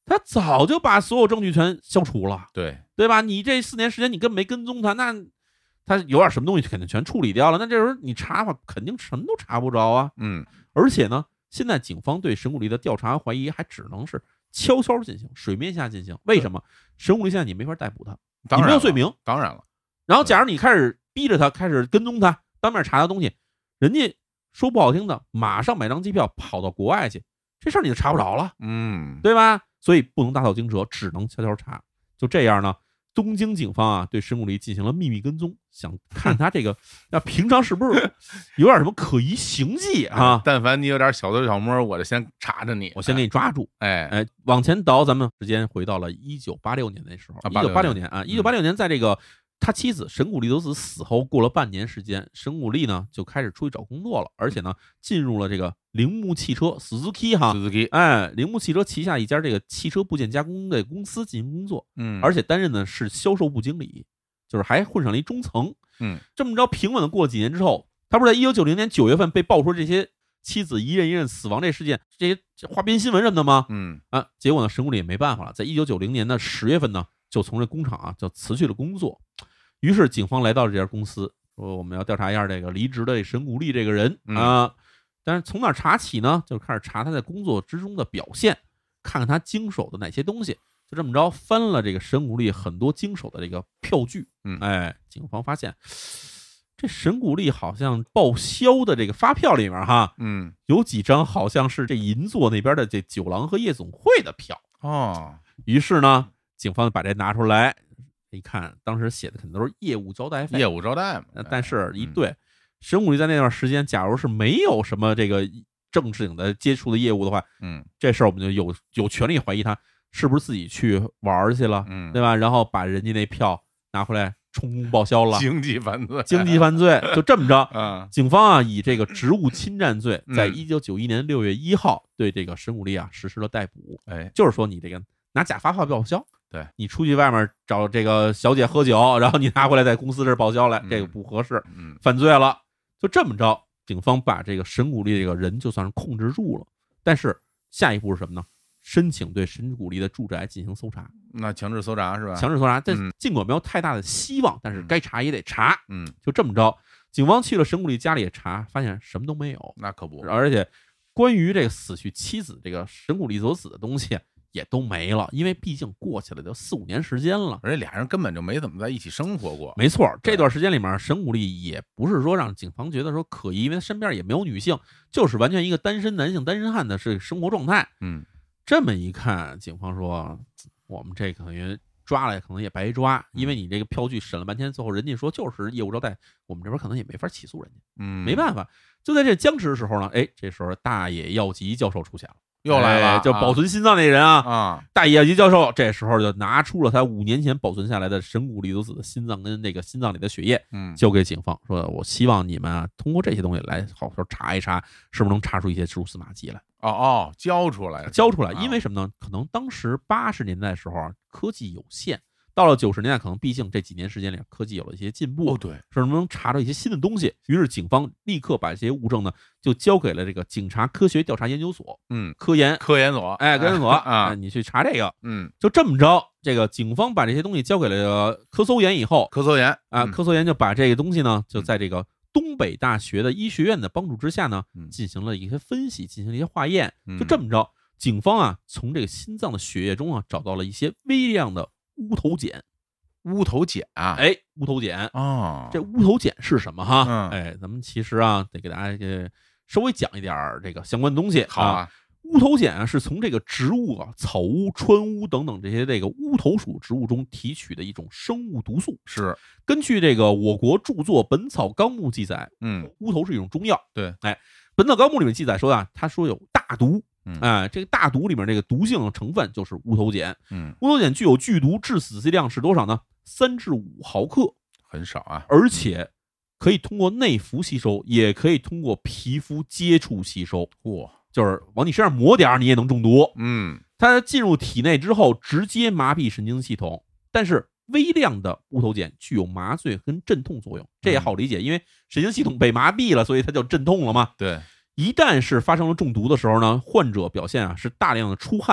他早就把所有证据全消除了， 对对吧？你这四年时间你根本没跟踪他，那他有点什么东西肯定全处理掉了，那这时候你查吧，肯定什么都查不着啊。 嗯， 而且呢，现在警方对沈古丽的调查怀疑还只能是悄悄进行，水面下进行。为什么？沈古丽现在你没法逮捕他， 当然你没有罪名， 当然了。 然后假如你开始逼着他，开始跟踪他，当面查他东西，人家说不好听的，马上买张机票跑到国外去，这事儿你就查不着了， 嗯， 对吧？所以不能大造惊蛇，只能悄悄查。就这样呢，东京警方啊对沈古丽进行了秘密跟踪，想看他这个那平常是不是有点什么可疑行迹啊？ 但凡你有点小偷小摸，我就先查着你， 我先给你抓住。 哎哎，往前倒，咱们时间回到了一九八六年那时候，一九八六年啊，一九八六年在这个。他妻子神谷利多子死后，过了半年时间，神谷利呢就开始出去找工作了，而且呢进入了这个铃木汽车 Suzuki 哈 Suzuki 哎，铃木汽车旗下一家这个汽车部件加工的公司进行工作， 嗯， 而且担任的是销售部经理，就是还混上了一中层， 嗯， 这么着平稳的过了几年之后，他不是在一九九零年九月份被爆出这些妻子一任一任死亡这事件，这些花边新闻什么的吗？ 嗯啊，结果呢，神谷利也没办法了，在一九九零年的十月份呢，就从这工厂啊就辞去了工作。于是警方来到了这家公司，说我们要调查一下这个离职的神谷利这个人啊、嗯。但是从哪查起呢？就开始查他在工作之中的表现，看看他经手的哪些东西。就这么着翻了这个神谷利很多经手的这个票据。 嗯， 哎，警方发现这神谷利好像报销的这个发票里面哈， 嗯， 有几张好像是这银座那边的这酒廊和夜总会的票哦。 于是呢，警方把这拿出来。一看，当时写的肯定都是业务招待费， 业务招待嘛。 但是一对，神谷利在那段时间，假如是没有什么这个正经的接触的业务的话， 嗯， 这事儿我们就有有权利怀疑他是不是自己去玩去了， 嗯， 对吧？然后把人家那票拿回来充公报销了， 经济犯罪， 经济犯罪，就这么着。 嗯， 警方啊以这个职务侵占罪，在嗯一九九一年六月一号对这个神谷利啊实施了逮捕。 哎， 就是说你这个拿假发票报销。 对， 你出去外面找这个小姐喝酒，然后你拿回来在公司这儿报销来， 嗯这个不合适， 嗯， 犯罪了。就这么着，警方把这个神谷利这个人就算是控制住了。但是下一步是什么呢？申请对神谷利的住宅进行搜查。 那强制搜查是吧？ 强制搜查，但嗯尽管没有太大的希望，但是该查也得查。 嗯， 就这么着，警方去了神谷利家里也查，发现什么都没有。 那可不， 而且关于这个死去妻子这个神谷利所死的东西也都没了，因为毕竟过去了就四五年时间了， 而且俩人根本就没怎么在一起生活过。 没错，这段时间里面，神谷利也不是说让警方觉得说可疑，因为他身边也没有女性，就是完全一个单身男性、单身汉的是生活状态。 嗯， 这么一看，警方说我们这可能抓来可能也白抓，因为你这个票据审了半天，最后人家说就是业务招待，我们这边可能也没法起诉人家。 嗯， 没办法，就在这僵持的时候呢，哎，这时候大野耀吉教授出现了。 又来了， 哎就保存心脏那人啊啊！ 大野耀吉教授这时候就拿出了他五年前保存下来的神谷利多子的心脏跟那个心脏里的血液， 嗯， 交给警方，说我希望你们啊通过这些东西来好好查一查，是不是能查出一些蛛丝马迹来。 哦哦，交出来， 交出来， 啊因为什么呢？可能当时八十年代的时候啊，科技有限。到了九十年代，可能毕竟这几年时间里，科技有了一些进步， 哦，对， 是不是能查到一些新的东西？于是警方立刻把这些物证呢，就交给了这个警察科学调查研究所， 嗯， 科研， 科研所， 哎，科研所啊， 你去查这个， 嗯， 就这么着，这个警方把这些东西交给了科搜研以后， 科搜研啊， 嗯科搜研就把这个东西呢，就在这个东北大学的医学院的帮助之下呢， 嗯进行了一些分析，进行了一些化验， 嗯就这么着，警方啊，从这个心脏的血液中啊，找到了一些微量的乌头碱。 乌头碱啊， 哎，乌头碱哦， 这乌头碱是什么哈？ 嗯哎，咱们其实啊，得给大家这稍微讲一点儿这个相关的东西。 好啊， 啊乌头碱啊，是从这个植物啊、草乌、川乌等等这些这个乌头属植物中提取的一种生物毒素。 是根据这个我国著作《本草纲目》记载， 嗯， 乌头是一种中药。 对， 哎，《本草纲目》里面记载说啊，他说有大毒。 嗯哎，这个大毒里面这个毒性成分就是乌头碱。 嗯， 乌头碱具有剧毒致死剂量是多少呢？三至五毫克， 很少啊， 而且可以通过内服吸收，也可以通过皮肤接触吸收。 哇， 就是往你身上抹点儿，你也能中毒。 嗯， 它进入体内之后，直接麻痹神经系统。但是微量的乌头碱具有麻醉跟镇痛作用，这也好理解，因为神经系统被麻痹了，所以它就镇痛了嘛。 对， 一旦是发生了中毒的时候呢，患者表现啊是大量的出汗、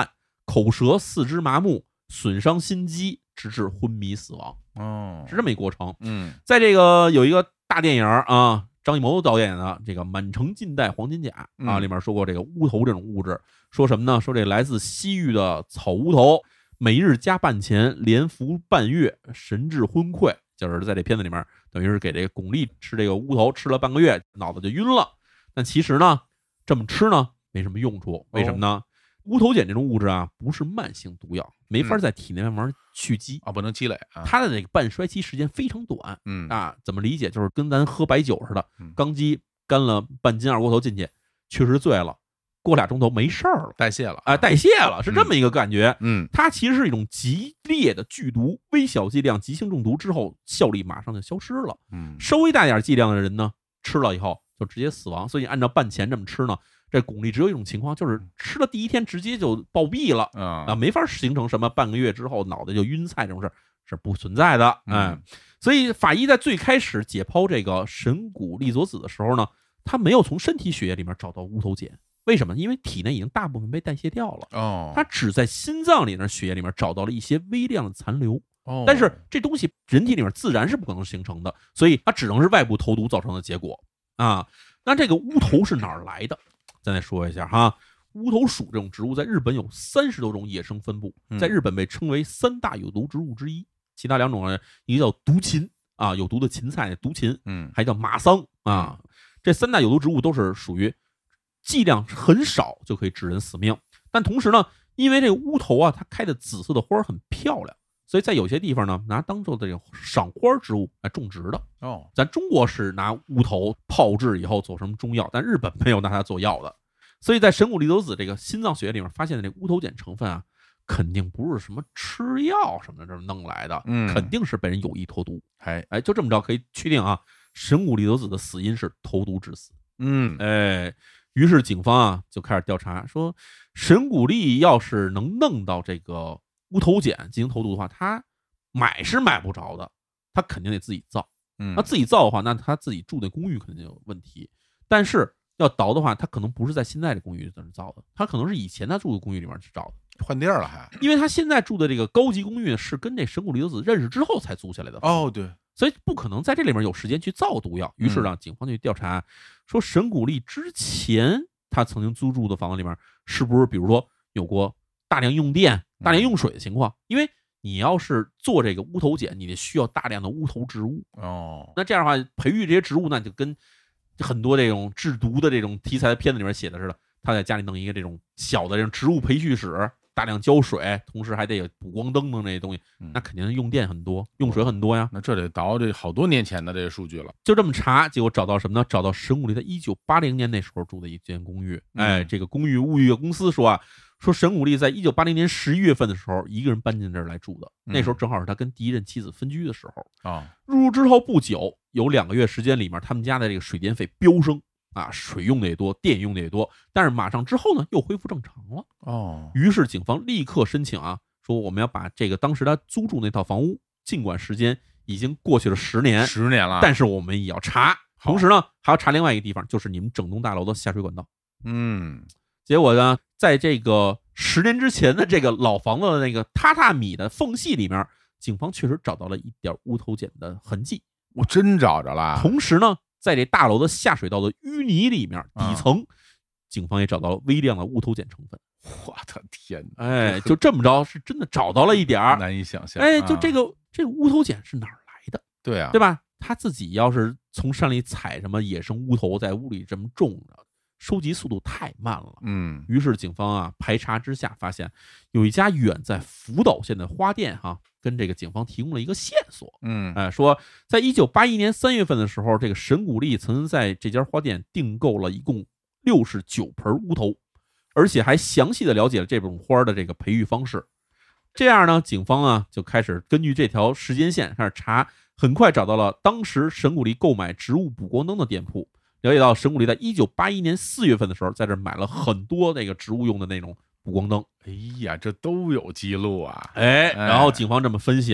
口舌、四肢麻木，损伤心肌，直至昏迷死亡。 哦， 是这么一过程。 嗯， 在这个有一个大电影啊，张艺谋导演的这个《满城尽带黄金甲》啊， 嗯里面说过这个乌头这种物质，说什么呢？说这来自西域的草乌头，每日加半钱，连服半月，神志昏聩。就是在这片子里面，等于是给这个巩俐吃这个乌头，吃了半个月，脑子就晕了。但其实呢，这么吃呢没什么用处，为什么呢？乌头碱这种物质啊，不是慢性毒药，没法在体内慢慢蓄积啊，不能积累啊。 它的这个半衰期时间非常短， 嗯啊，怎么理解？就是跟咱喝白酒似的嗯， 刚击干了半斤二锅头进去，确实醉了，过俩钟头没事儿了， 代谢了啊，代谢了，是这么一个感觉。 嗯， 它其实是一种激烈的剧毒，微小剂量急性中毒之后，效力马上就消失了。 嗯， 稍微大点剂量的人呢，吃了以后就直接死亡。所以按照半钱这么吃呢，这巩俐只有一种情况，就是吃了第一天直接就暴毙了啊， 啊， 没法形成什么半个月之后脑袋就晕菜这种事儿是不存在的。哎，所以法医在最开始解剖这个神谷利佐子的时候呢，他没有从身体血液里面找到乌头碱，为什么？因为体内已经大部分被代谢掉了。 哦， 他只在心脏里面血液里面找到了一些微量的残留。 哦， 但是这东西人体里面自然是不可能形成的，所以它只能是外部投毒造成的结果啊。那这个乌头是哪儿来的？咱再说一下哈，乌头属这种植物在日本有三十多种野生分布，在日本被称为三大有毒植物之一。其他两种呢，一个叫毒芹啊，有毒的芹菜，毒芹， 嗯， 还叫马桑啊。这三大有毒植物都是属于剂量很少就可以致人死命，但同时呢，因为这个乌头啊，它开的紫色的花很漂亮，所以在有些地方呢，拿当做这个赏花植物来种植的。 哦， 咱中国是拿乌头泡制以后做成中药，但日本没有拿它做药的。所以在神谷利佐子这个心脏血液里面发现的这个乌头碱成分啊，肯定不是什么吃药什么的这么弄来的， 嗯， 肯定是被人有意投毒。 哎哎，就这么着可以确定啊，神谷利佐子的死因是投毒致死。 嗯， 哎，于是警方啊就开始调查，说神谷利要是能弄到这个乌头碱进行投毒的话，他买是买不着的，他肯定得自己造。 嗯， 那自己造的话，那他自己住的公寓肯定有问题。但是要倒的话，他可能不是在现在的公寓在那造的，他可能是以前他住的公寓里面去找的， 换地儿了还。 因为他现在住的这个高级公寓是跟这神谷利佐子认识之后才租下来的。 哦，对， 所以不可能在这里面有时间去造毒药。于是呢，警方就去调查，说神谷利之前他曾经租住的房子里面是不是比如说有过大量用电、大量用水的情况？因为你要是做这个乌头碱，你得需要大量的乌头植物。 哦， 那这样的话，培育这些植物，那就跟很多这种制毒的这种题材的片子里面写的似的，他在家里弄一个这种小的这种植物培育室，大量浇水，同时还得有补光灯等这些东西，那肯定用电很多，用水很多呀。 那这得倒这好多年前的这些数据了。 就这么查，结果找到什么呢？找到神谷利在一九八零年那时候住的一间公寓。哎，这个公寓物业公司说啊，说神谷利在一九八零年十一月份的时候，一个人搬进这儿来住的。那时候正好是他跟第一任妻子分居的时候啊。 入住之后不久，有两个月时间里面，他们家的这个水电费飙升。啊，水用的也多，电用的也多，但是马上之后呢，又恢复正常了。 哦， 于是警方立刻申请啊，说我们要把这个当时他租住那套房屋，尽管时间已经过去了十年， 十年了， 但是我们也要查。同时呢，还要查另外一个地方，就是你们整栋大楼的下水管道。 嗯， 结果呢，在这个十年之前的这个老房子的那个榻榻米的缝隙里面，警方确实找到了一点乌头碱的痕迹。 我真找着了。 同时呢，在这大楼的下水道的淤泥里面，底层，嗯、警方也找到了微量的乌头碱成分。 我的天哪！ 哎，就这么着，是真的找到了一点儿， 难以想象。 哎，就这个、啊、这个乌头碱是哪儿来的？ 对啊， 对吧？他自己要是从山里采什么野生乌头，在屋里这么种着，收集速度太慢了。 嗯， 于是警方啊排查之下，发现有一家远在福岛县的花店哈、啊。跟这个警方提供了一个线索， 嗯， 哎，说在一九八一年三月份的时候，这个神谷利曾经在这家花店订购了一共六十九盆乌头，而且还详细的了解了这种花的这个培育方式。这样呢，警方啊就开始根据这条时间线开始查，很快找到了当时神谷利购买植物补光灯的店铺，了解到神谷利在一九八一年四月份的时候，在这买了很多那个植物用的那种补光灯。 哎呀，这都有记录啊！ 哎，然后警方这么分析啊，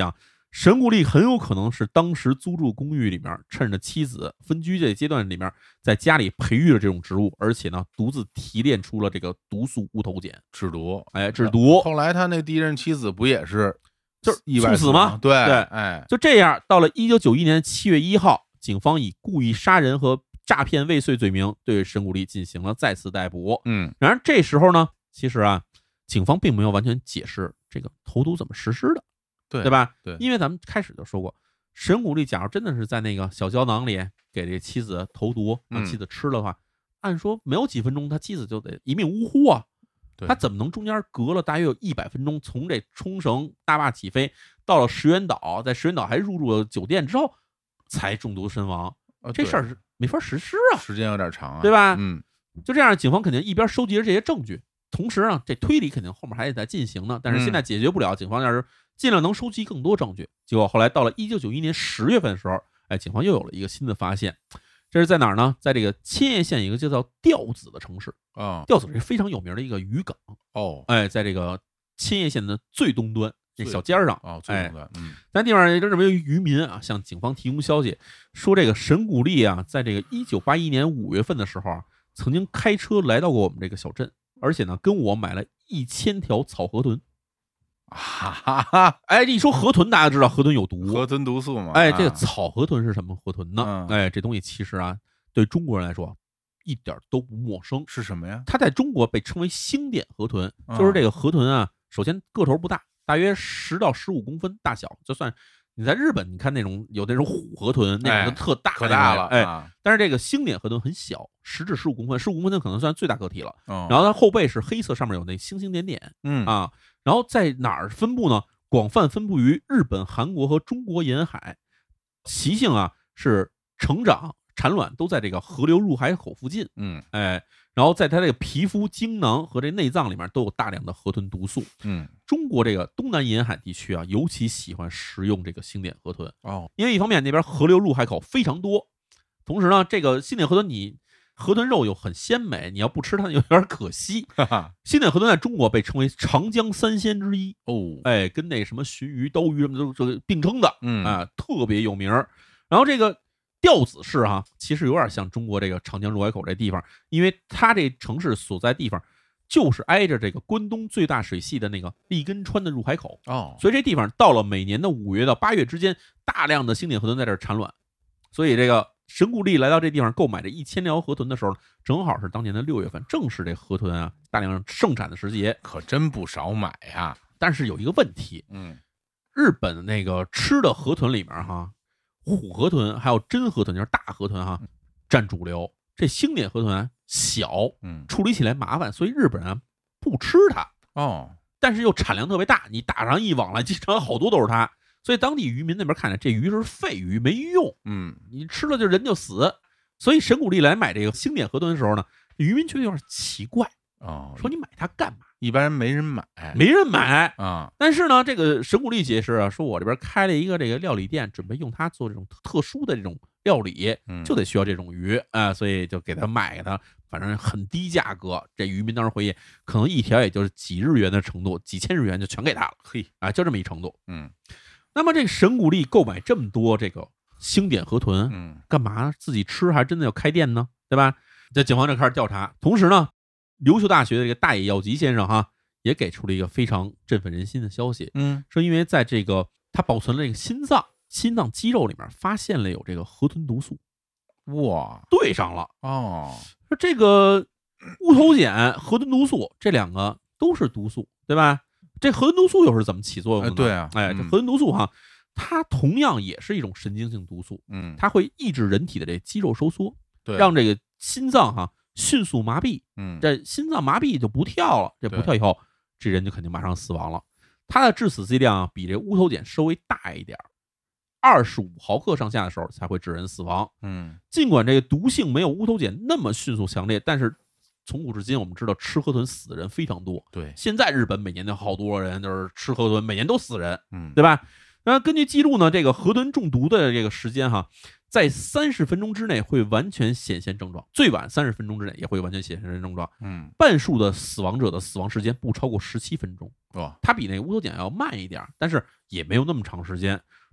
神谷利很有可能是当时租住公寓里面，趁着妻子分居这阶段里面，在家里培育了这种植物，而且呢，独自提炼出了这个毒素乌头碱制毒。 哎，制毒。 后来他那第一任妻子不也是就是意外猝死吗？ 对对， 哎， 就这样，到了一九九一年七月一号，警方以故意杀人和诈骗未遂罪名对神谷利进行了再次逮捕。 嗯， 然而这时候呢，其实啊，警方并没有完全解释这个投毒怎么实施的， 对对吧？ 对， 因为咱们开始就说过，神谷利假如真的是在那个小胶囊里给这妻子投毒，让妻子吃了的话，嗯、按说没有几分钟，他妻子就得一命呜呼啊。他怎么能中间隔了大约有一百分钟，从这冲绳大坝起飞到了石垣岛，在石垣岛还入住了酒店之后，才中毒身亡？ 啊、 这事儿是没法实施啊， 时间有点长啊， 对吧？ 嗯， 就这样，警方肯定一边收集着这些证据，同时呢，这推理肯定后面还得在进行呢。但是现在解决不了，嗯、警方要是尽量能收集更多证据。结果后来到了一九九一年十月份的时候，哎，警方又有了一个新的发现。这是在哪儿呢？在这个千叶县一个叫做钓子的城市啊， 钓子是非常有名的一个渔港哦， 哎，在这个千叶县的最东端这小尖上啊，最东端，嗯， 在地方认为渔民啊向警方提供消息，说这个神谷利啊，在这个一九八一年五月份的时候啊，曾经开车来到过我们这个小镇，而且呢，跟我买了一千条草河豚。 哈哈哈！ 哎，一说河豚，大家知道河豚有毒， 河豚毒素嘛。 哎，这个草河豚是什么河豚呢？ 嗯、 哎，这东西其实啊，对中国人来说一点都不陌生。 是什么呀？ 它在中国被称为星点河豚， 嗯、 就是这个河豚啊，首先个头不大，大约十到十五公分大小，就算你在日本，你看那种有那种虎河豚，那种就特大、 哎、可大了， 哎， 啊、 但是这个星点河豚很小，十至十五公分，十五公分可能算最大个体了。 哦、 然后它后背是黑色，上面有那星星点点， 嗯啊，然后在哪儿分布呢？广泛分布于日本、韩国和中国沿海，习性啊是成长、产卵都在这个河流入海口附近。 嗯， 哎，然后在它这个皮肤、精囊和这内脏里面都有大量的河豚毒素。 嗯， 中国这个东南沿海地区啊，尤其喜欢食用这个星点河豚哦， 因为一方面那边河流入海口非常多，同时呢，这个星点河豚你。河豚肉又很鲜美，你要不吃它有点可惜。星点河豚在中国被称为长江三鲜之一哦， 哎，跟那什么鲟鱼、刀鱼什么都是并称的， 嗯啊，特别有名。然后这个钓子市哈、啊，其实有点像中国这个长江入海口这地方，因为它这城市所在地方就是挨着这个关东最大水系的那个立根川的入海口哦， 所以这地方到了每年的五月到八月之间，大量的星点河豚在这儿产卵，所以这个。神谷利来到这地方购买这一千条河豚的时候，正好是当年的六月份，正是这河豚啊大量盛产的时节， 可真不少买呀。 但是有一个问题， 嗯， 日本那个吃的河豚里面哈，虎河豚还有真河豚，就是大河豚哈，占主流。这星点河豚小， 嗯， 处理起来麻烦，所以日本人不吃它。 哦， 但是又产量特别大，你打上一网来，经常好多都是它。所以当地渔民那边看着这鱼是废鱼，没用， 嗯， 你吃了就人就死。所以神谷利来买这个星点河豚的时候呢，渔民觉得有点奇怪， 哦， 说你买它干嘛？ 一般人没人买， 没人买啊。 但是呢，这个神谷利解释啊，说我这边开了一个这个料理店，准备用它做这种特殊的这种料理，就得需要这种鱼啊、呃，所以就给他买给他，反正很低价格。这渔民当时回忆，可能一条也就是几日元的程度，几千日元就全给他了， 嘿啊，就这么一程度， 嗯。 那么这神谷利购买这么多这个星点河豚， 嗯， 干嘛自己吃还真的要开店呢？对吧？这警方就开始调查，同时呢，琉球大学的这个大野耀吉先生哈，也给出了一个非常振奋人心的消息， 嗯， 说因为在这个他保存了这个心脏心脏肌肉里面发现了有这个河豚毒素， 哇， 对上了哦， 说这个乌头碱、河豚毒素这两个都是毒素，对吧？这河豚毒素又是怎么起作用的呢？ 哎对啊， 哎，这河豚毒素哈，它同样也是一种神经性毒素， 嗯， 它会抑制人体的这肌肉收缩， 对， 让这个心脏哈迅速麻痹， 嗯， 这心脏麻痹就不跳了，这不跳以后，这人就肯定马上死亡了。它的致死剂量比这乌头碱稍微大一点，二十五毫克上下的时候才会致人死亡。 嗯， 尽管这个毒性没有乌头碱那么迅速强烈，但是从古至今，我们知道吃河豚死的人非常多。 对， 现在日本每年有好多人就是吃河豚，每年都死人， 嗯， 对吧？那根据记录呢，这个河豚中毒的这个时间哈，在三十分钟之内会完全显现症状，最晚三十分钟之内也会完全显现症状。 嗯， 半数的死亡者的死亡时间不超过十七分钟， 哇， 它比那个乌头碱要慢一点，但是也没有那么长时间。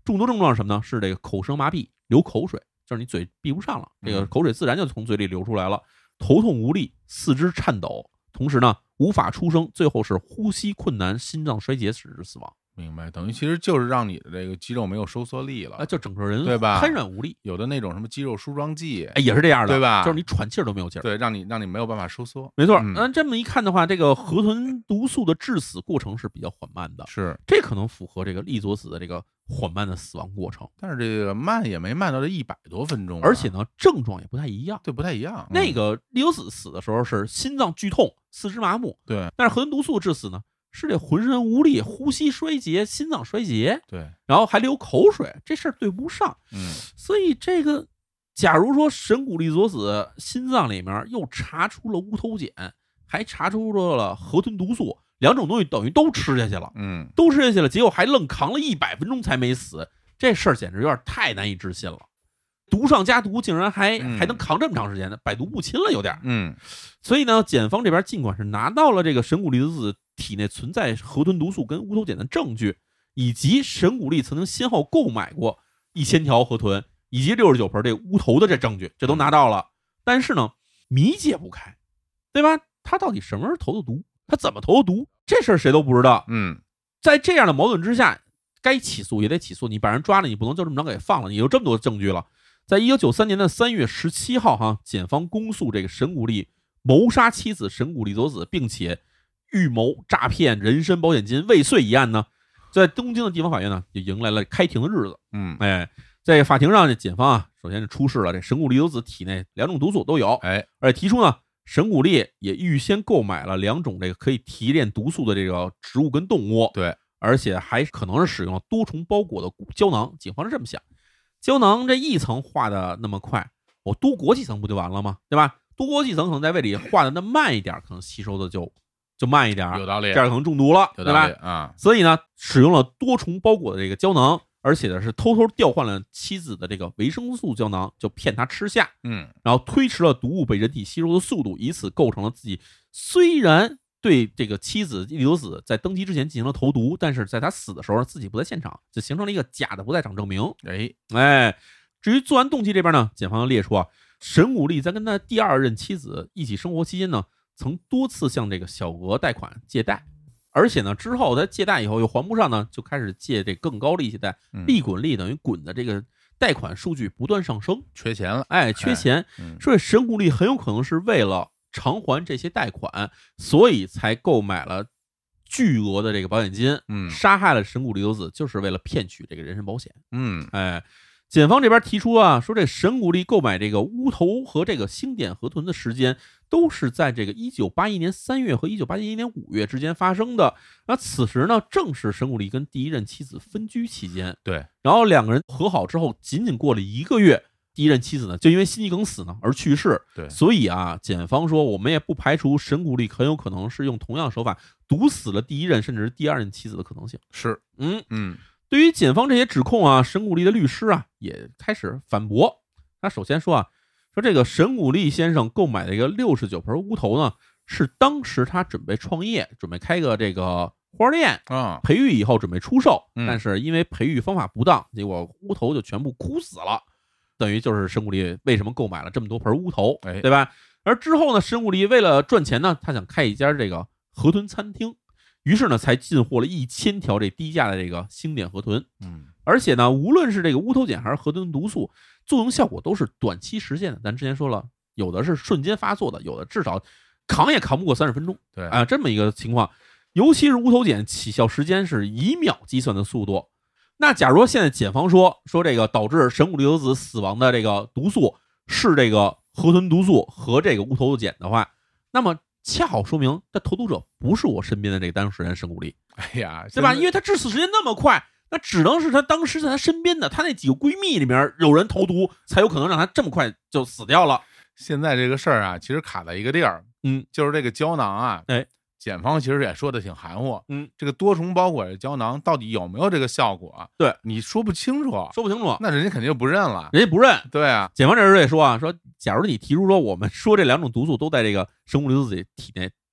中毒症状是什么呢？是这个口舌麻痹、流口水，就是你嘴闭不上了，这个口水自然就从嘴里流出来了，头痛无力，四肢颤抖，同时呢无法出声，最后是呼吸困难、心脏衰竭使之死亡。 明白，等于其实就是让你的这个肌肉没有收缩力了， 啊，就整个人对吧？ 瘫软无力。 有的那种什么肌肉舒张剂， 哎，也是这样的， 对吧？ 就是你喘气儿都没有劲儿， 对，让你让你没有办法收缩。 没错， 嗯， 那这么一看的话，这个河豚毒素的致死过程是比较缓慢的， 是， 这可能符合这个利佐子的这个缓慢的死亡过程。 但是这个慢也没慢到这一百多分钟啊， 而且呢，症状也不太一样， 对，不太一样。 那个利佐子死的时候是心脏剧痛、四肢麻木， 对， 但是河豚毒素致死呢，是这浑身无力、呼吸衰竭、心脏衰竭， 对， 然后还流口水，这事儿对不上。 嗯， 所以这个，假如说神谷利佐子心脏里面又查出了乌头碱，还查出了河豚毒素，两种东西等于都吃下去了， 嗯， 都吃下去了，结果还愣扛了一百分钟才没死，这事儿简直有点太难以置信了。毒上加毒，竟然还、 嗯、 还能扛这么长时间呢，百毒不侵了，有点。 嗯， 所以呢，检方这边尽管是拿到了这个神谷利佐子体内存在河豚毒素跟乌头碱的证据，以及神谷利曾经先后购买过一千条河豚以及六十九盆这乌头的这证据，这都拿到了，但是呢，谜解不开，对吧？他到底什么时候投的毒？他怎么投的毒？这事儿谁都不知道。 嗯， 在这样的矛盾之下，该起诉也得起诉，你把人抓了，你不能就这么着给放了，你有这么多证据了。在一九九三年的三月十七号，哈，检方公诉这个神谷利谋杀妻子神谷利佐子，并且预谋诈骗人身保险金未遂一案呢，在东京的地方法院呢，也迎来了开庭的日子。 嗯， 哎，在法庭上，这检方啊，首先是出示了这神谷利佐子体内两种毒素都有， 哎， 而且提出呢，神谷利也预先购买了两种这个可以提炼毒素的这个植物跟动物， 对， 而且还可能是使用了多重包裹的胶囊。警方是这么想，胶囊这一层化的那么快，我多裹几层不就完了吗？对吧？多裹几层可能在胃里化的那慢一点，可能吸收的就就慢一点， 有道理， 这样可能中毒了， 有对吧？ 道理啊。 所以呢，使用了多重包裹的这个胶囊，而且呢是偷偷调换了妻子的这个维生素胶囊，就骗她吃下， 嗯， 然后推迟了毒物被人体吸收的速度，以此构成了自己虽然对这个妻子利佐子在登基之前进行了投毒，但是在他死的时候自己不在现场，就形成了一个假的不在场证明。 哎哎，至于作案动机这边呢，检方列出啊，神谷利在跟他第二任妻子一起生活期间呢，曾多次向这个小额贷款借贷，而且呢之后他借贷以后又还不上呢，就开始借这更高利息贷，利滚利等于滚的这个贷款数据不断上升， 缺钱了， 哎，缺钱， 哎嗯、 所以神谷利很有可能是为了偿还这些贷款，所以才购买了巨额的这个保险金， 嗯， 杀害了神谷利佐子，就是为了骗取这个人身保险。 嗯， 哎，检方这边提出啊，说这神谷利购买这个乌头和这个星点河豚的时间都是在这个一九八一年三月和一九八一年五月之间发生的。那此时呢，正是神谷利跟第一任妻子分居期间。 对， 然后两个人和好之后，仅仅过了一个月，第一任妻子呢就因为心肌梗死呢而去世。 对， 所以啊，检方说我们也不排除神谷利很有可能是用同样手法毒死了第一任甚至是第二任妻子的可能性。 是， 嗯嗯。 对于检方这些指控啊，神谷利的律师啊也开始反驳。他首先说啊，说这个神谷利先生购买的一个六十九盆乌头呢，是当时他准备创业，准备开个这个花店啊， 培育以后准备出售， 嗯、 但是因为培育方法不当，结果乌头就全部枯死了。等于就是神谷利为什么购买了这么多盆乌头， 哎， 对吧？而之后呢，神谷利为了赚钱呢，他想开一家这个河豚餐厅。于是呢，才进货了一千条这低价的这个星点河豚， 嗯， 而且呢，无论是这个乌头碱还是河豚毒素，作用效果都是短期实现的。咱之前说了，有的是瞬间发作的，有的至少扛也扛不过三十分钟。 对啊，这么一个情况，尤其是乌头碱起效时间是以秒计算的速度。那假如现在检方说说这个导致神谷利佐子死亡的这个毒素是这个河豚毒素和这个乌头碱的话，那么恰好说明这投毒者不是我身边的这个当事人神谷利， 哎呀， 对吧？因为他致死时间那么快，那只能是他当时在他身边的他那几个闺蜜里面有人投毒，才有可能让他这么快就死掉了。 现在这个事儿啊，其实卡在一个地儿， 嗯， 就是这个胶囊啊， 哎， 检方其实也说的挺含糊， 嗯， 这个多重包裹的胶囊到底有没有这个效果？ 对， 你说不清楚， 说不清楚， 那人家肯定就不认了， 人家不认。 对啊， 检方这时候也说啊，说假如你提出说我们说这两种毒素都在这个神谷利佐子体内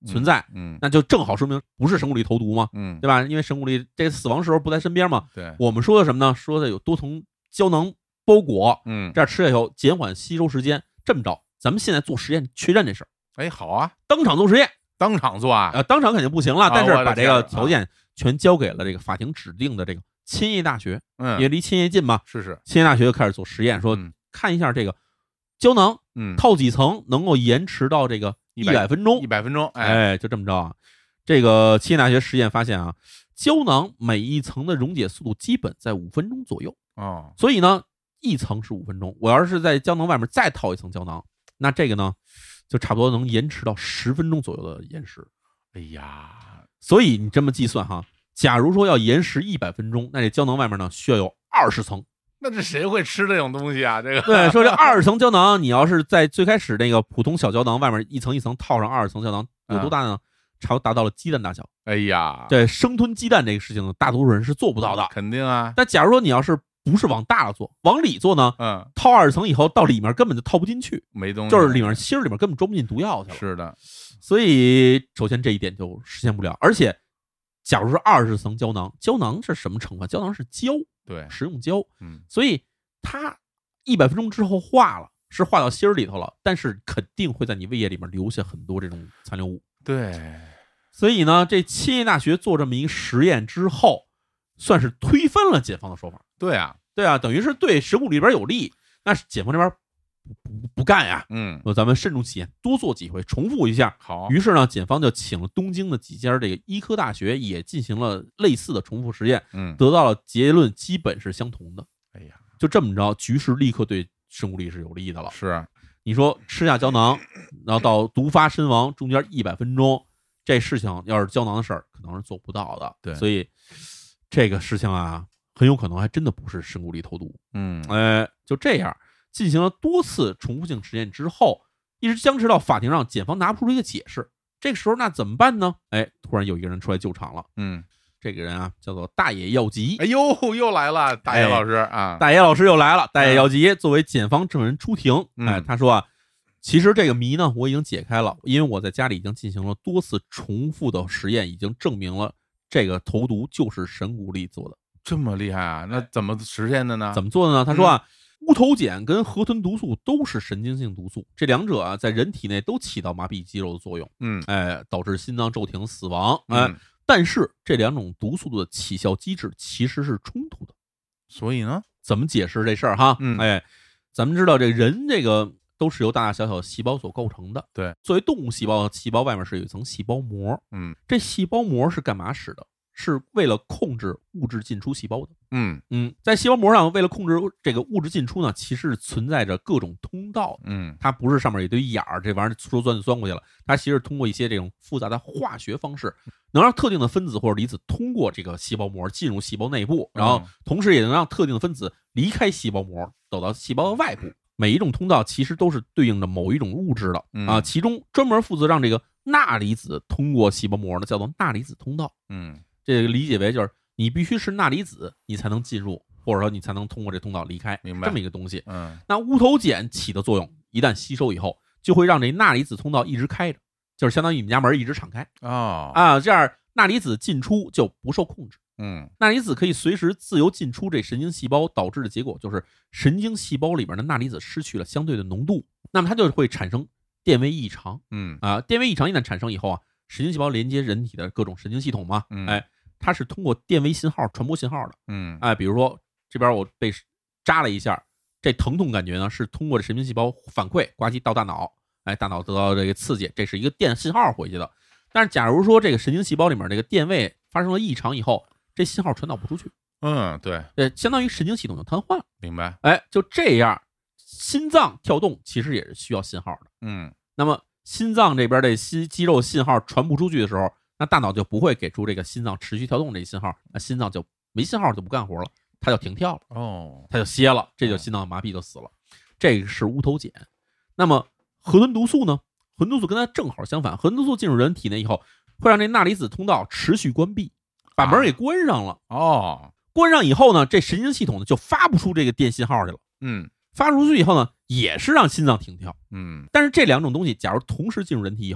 存在， 嗯， 那就正好说明不是神古力投毒嘛， 嗯， 对吧？因为神古力这个死亡时候不在身边嘛。 对， 我们说的什么呢？说的有多层胶囊包裹， 嗯， 这样吃下以后减缓吸收时间。这么着，咱们现在做实验确认这事儿。 哎，好啊， 当场做实验， 当场做啊？ 呃，当场肯定不行了，但是把这个条件件全交给了这个法庭指定的这个千叶大学， 嗯， 因为离千叶近嘛， 是是， 千叶大学就开始做实验，说看一下这个胶囊， 嗯， 套几层能够延迟到这个一百分钟， 一百分钟， 哎，就这么着啊。这个千叶大学实验发现啊，胶囊每一层的溶解速度基本在五分钟左右， 哦， 所以呢，一层是五分钟，我要是在胶囊外面再套一层胶囊，那这个呢，就差不多能延迟到十分钟左右的延时。 哎呀， 所以你这么计算哈，假如说要延时一百分钟，那这胶囊外面呢需要有二十层。 那这谁会吃这种东西啊？这个对，说这二十层胶囊，你要是在最开始那个普通小胶囊外面一层一层套上二十层胶囊，有多大呢？差不多达到了鸡蛋大小。 哎呀， 对，生吞鸡蛋这个事情呢，大多数人是做不到的。 肯定啊。 但假如说你要是不是往大了做，往里做呢？ 嗯， 套二十层以后，到里面根本就套不进去， 没东西， 就是里面芯儿里面根本装不进毒药去了。 是的， 所以首先这一点就实现不了。而且，假如说二十层胶囊，胶囊是什么成分？胶囊是胶， 对， 食用胶。 嗯， 所以它一百分钟之后化了，是化到芯儿里头了，但是肯定会在你胃液里面留下很多这种残留物。 对。 所以呢，这千叶大学做这么一个实验之后，算是推翻了检方的说法。 对啊， 对啊，等于是对神谷这边有利，那检方这边不不不干呀。 嗯， 那咱们慎重起见，多做几回，重复一下。 好。 于是呢，检方就请了东京的几家这个医科大学，也进行了类似的重复实验， 嗯， 得到了结论，基本是相同的。 哎呀， 就这么着，局势立刻对神谷力是有利的了。 是， 你说吃下胶囊，然后到毒发身亡中间一百分钟。这事情要是胶囊的事儿，可能是做不到的。 对， 所以这个事情啊，很有可能还真的不是神谷力投毒。 嗯， 哎，就这样进行了多次重复性实验之后，一直僵持到法庭上，检方拿不出一个解释。这个时候那怎么办呢？哎，突然有一个人出来救场了。 嗯， 这个人啊叫做大野耀吉。 哎呦，又来了，大野老师啊， 大野老师又来了。大野耀吉作为检方证人出庭，哎，他说啊。其实这个谜呢，我已经解开了，因为我在家里已经进行了多次重复的实验，已经证明了这个投毒就是神谷力做的。 这么厉害啊？那怎么实现的呢？ 怎么做的呢？他说啊，嗯、乌头碱跟河豚毒素都是神经性毒素，这两者啊在人体内都起到麻痹肌肉的作用， 嗯， 哎，导致心脏骤停死亡，哎， 嗯、 但是这两种毒素的起效机制其实是冲突的。 所以呢， 怎么解释这事儿哈？ 嗯， 哎，咱们知道这人这个。都是由大大小小的细胞所构成的。 对， 作为动物细胞，细胞外面是有一层细胞膜。 嗯， 这细胞膜是干嘛使的？是为了控制物质进出细胞的。 嗯嗯，在细胞膜上，为了控制这个物质进出呢，其实存在着各种通道。 嗯， 它不是上面有一堆眼儿，这玩意儿说钻就钻过去了。它其实通过一些这种复杂的化学方式，能让特定的分子或者离子通过这个细胞膜进入细胞内部，然后同时也能让特定的分子离开细胞膜，走到细胞的外部。每一种通道其实都是对应着某一种物质的啊，其中专门负责让这个钠离子通过细胞膜的叫做钠离子通道。 嗯， 这个理解为就是你必须是钠离子，你才能进入，或者说你才能通过这通道离开， 明白？ 这么一个东西。 嗯， 那乌头碱起的作用，一旦吸收以后，就会让这钠离子通道一直开着，就是相当于你们家门一直敞开哦啊，这样钠离子进出就不受控制。 嗯， 钠离子可以随时自由进出这神经细胞，导致的结果就是神经细胞里边的钠离子失去了相对的浓度，那么它就会产生电位异常。 嗯啊，电位异常一旦产生以后啊，神经细胞连接人体的各种神经系统嘛， 嗯、 哎，它是通过电位信号传播信号的。 嗯， 哎，比如说这边我被扎了一下，这疼痛感觉呢是通过这神经细胞反馈呱唧到大脑，哎，大脑得到这个刺激，这是一个电信号回去的。但是假如说这个神经细胞里面这个电位发生了异常以后，这信号传导不出去， 嗯，对， 呃，相当于神经系统就瘫痪了。 明白？ 哎，就这样，心脏跳动其实也是需要信号的。 嗯， 那么心脏这边的肌肌肉信号传不出去的时候，那大脑就不会给出这个心脏持续跳动这信号，那心脏就没信号就不干活了，它就停跳了， 哦， 它就歇了，这就心脏麻痹就死了。这个是乌头碱。那么河豚毒素呢？河豚毒素跟它正好相反，河豚毒素进入人体内以后，会让这钠离子通道持续关闭。把门给关上了、 啊、哦， 关上以后呢，这神经系统呢就发不出这个电信号去了。 嗯， 发出去以后呢，也是让心脏停跳。 嗯， 但是这两种东西，假如同时进入人体以后，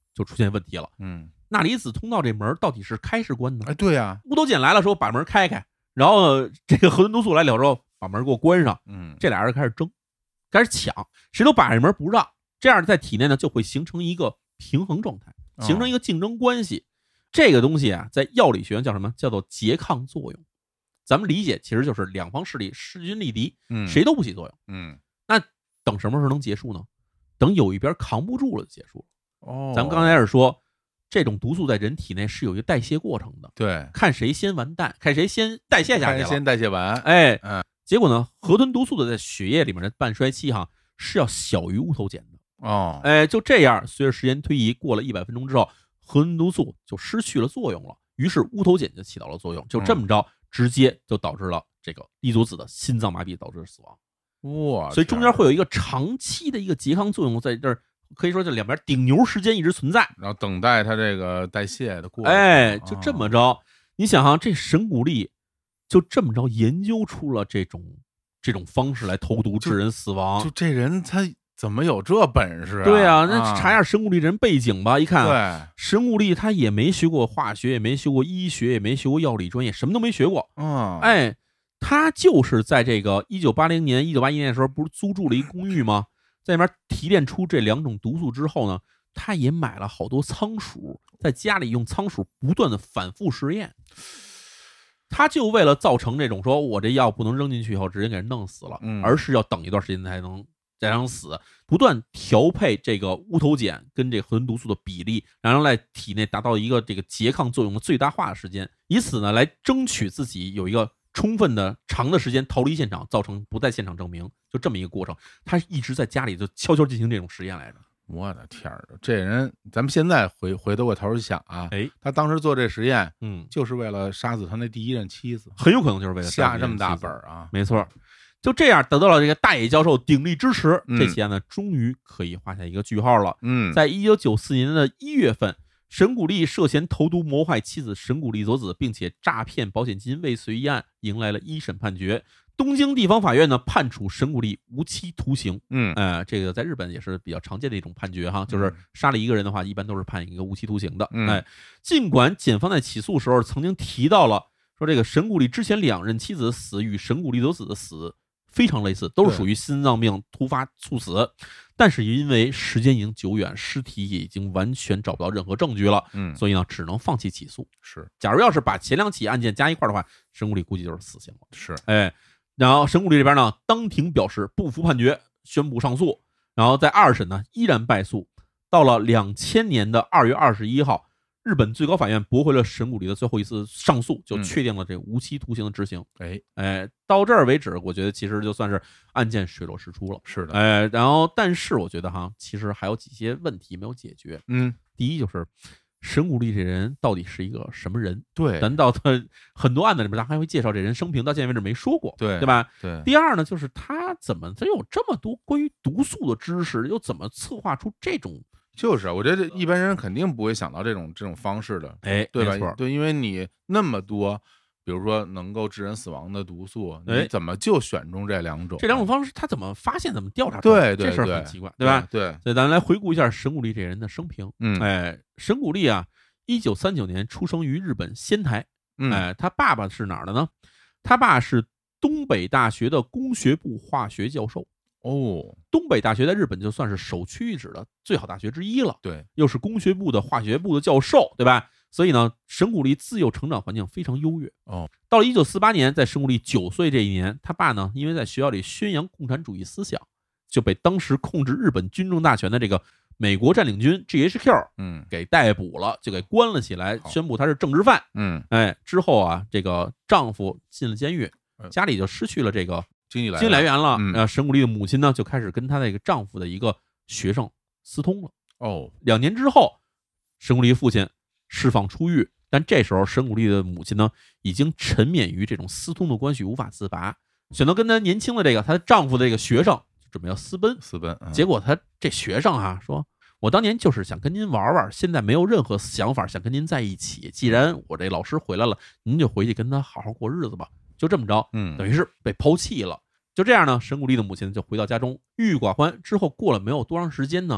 就出现问题了。 嗯， 那离子通道这门到底是开是关呢？ 哎，对呀， 乌头碱来了说把门开开，然后这个河豚毒素来了之后把门给我关上。 嗯， 这俩人开始争，开始抢，谁都把这门不让。这样在体内呢就会形成一个平衡状态，形成一个竞争关系。这个东西啊，在药理学上叫什么？叫做拮抗作用。咱们理解其实就是两方势力势均力敌， 嗯， 谁都不起作用。 嗯， 那等什么时候能结束呢？等有一边扛不住了就结束了。 哦， 咱们刚才是说，这种毒素在人体内是有一个代谢过程的， 对， 看谁先完蛋，看谁先代谢下去了， 先代谢完。 哎， 嗯， 结果呢，河豚毒素的在血液里面的半衰期哈是要小于乌头碱的。 哦， 哎，就这样，随着时间推移，过了一百分钟之后，河豚毒素就失去了作用了，于是乌头碱就起到了作用，就这么着，直接就导致了这个利佐子的心脏麻痹，导致死亡。 哇， 所以中间会有一个长期的一个拮抗作用在这儿，可以说这两边顶牛时间一直存在， 然后等待它这个代谢的过程。 哎，就这么着，你想哈，这神谷利就这么着研究出了这种这种方式来投毒致人死亡。 就这人他怎么有这本事啊？ 对啊，那查一下神谷利人背景吧，一看， 对， 神谷利他也没学过化学，也没学过医学，也没学过药理专业，什么都没学过。 嗯， 哎，他就是在这个一九八零年、一九八一年的时候，不是租住了一公寓吗？在那边提炼出这两种毒素之后呢，他也买了好多仓鼠，在家里用仓鼠不断的反复实验。他就为了造成这种说我这药不能扔进去以后直接给人弄死了， 嗯， 而是要等一段时间才能才能死，不断调配这个乌头碱跟这个河豚毒素的比例，然后在体内达到一个这个拮抗作用的最大化的时间，以此呢来争取自己有一个充分的长的时间逃离现场，造成不在现场证明，就这么一个过程。他一直在家里就悄悄进行这种实验来着。 我的天儿，这人咱们现在回回头过头去想啊， 哎， 他当时做这实验， 嗯， 就是为了杀死他那第一任妻子， 很有可能就是为了下这么大本儿啊， 没错。就这样得到了这个大野教授鼎力支持， 嗯、 这起案呢终于可以画下一个句号了。 嗯， 在一九九四年的一月份，神谷利涉嫌投毒谋害妻子神谷利佐子，并且诈骗保险金未遂一案，迎来了一审判决。东京地方法院呢判处神谷利无期徒刑。 嗯， 呃，这个在日本也是比较常见的一种判决哈，就是杀了一个人的话，一般都是判一个无期徒刑的。 嗯、 哎，尽管检方在起诉时候曾经提到了说这个神谷利之前两任妻子的死与神谷利佐子的死非常类似，都是属于心脏病突发猝死，但是因为时间已经久远，尸体也已经完全找不到任何证据了， 嗯， 所以呢，只能放弃起诉。 是， 假如要是把前两起案件加一块的话，神谷利估计就是死刑了。 是， 哎，然后神谷利这边呢，当庭表示不服判决，宣布上诉，然后在二审呢依然败诉。到了两千年的二月二十一号。日本最高法院驳回了神谷利的最后一次上诉，就确定了这无期徒刑的执行。 哎、 嗯、哎，到这儿为止，我觉得其实就算是案件水落石出了。 是的， 哎，然后但是我觉得哈，其实还有几些问题没有解决。 嗯， 第一就是神谷利这人到底是一个什么人？ 对， 难道他很多案子里面他还会介绍这人生平，到现在为止没说过， 对对吧？ 对。 第二呢，就是他怎么他有这么多关于毒素的知识，又怎么策划出这种？ 就是我觉得一般人肯定不会想到这种这种方式的， 哎， 对吧？对，因为你那么多，比如说能够致人死亡的毒素，你怎么就选中这两种？ 这两种方式他怎么发现、怎么调查？ 对对， 这事儿很奇怪，对吧？ 对， 所以咱们来回顾一下神谷利这人的生平。 嗯， 哎，神谷利啊，一九三九年出生于日本仙台。 嗯， 哎，他爸爸是哪儿的呢？他爸是东北大学的工学部化学教授。 哦， 东北大学在日本就算是首屈一指的最好大学之一了。 对， 又是工学部的化学部的教授，对吧？所以呢，神谷利自幼成长环境非常优越。 哦， 到了一九四八年，在神谷利九岁这一年，他爸呢，因为在学校里宣扬共产主义思想，就被当时控制日本军政大权的这个美国占领军 G H Q 嗯给逮捕了，就给关了起来，宣布他是政治犯。 嗯， 哎，之后啊，这个丈夫进了监狱，家里就失去了这个。 经济来经济来源了， 嗯、 呃，神谷利的母亲呢就开始跟她那个丈夫的一个学生私通了。 哦， 两年之后，神谷利父亲释放出狱，但这时候神谷利的母亲呢已经沉湎于这种私通的关系无法自拔，选择跟她年轻的这个她丈夫的这个学生准备要私奔， 私奔。嗯、 结果她这学生啊说：“我当年就是想跟您玩玩，现在没有任何想法想跟您在一起。既然我这老师回来了，您就回去跟他好好过日子吧。”就这么着， 嗯， 等于是被抛弃了。就这样呢，神谷利的母亲就回到家中，郁郁寡欢。之后过了没有多长时间呢，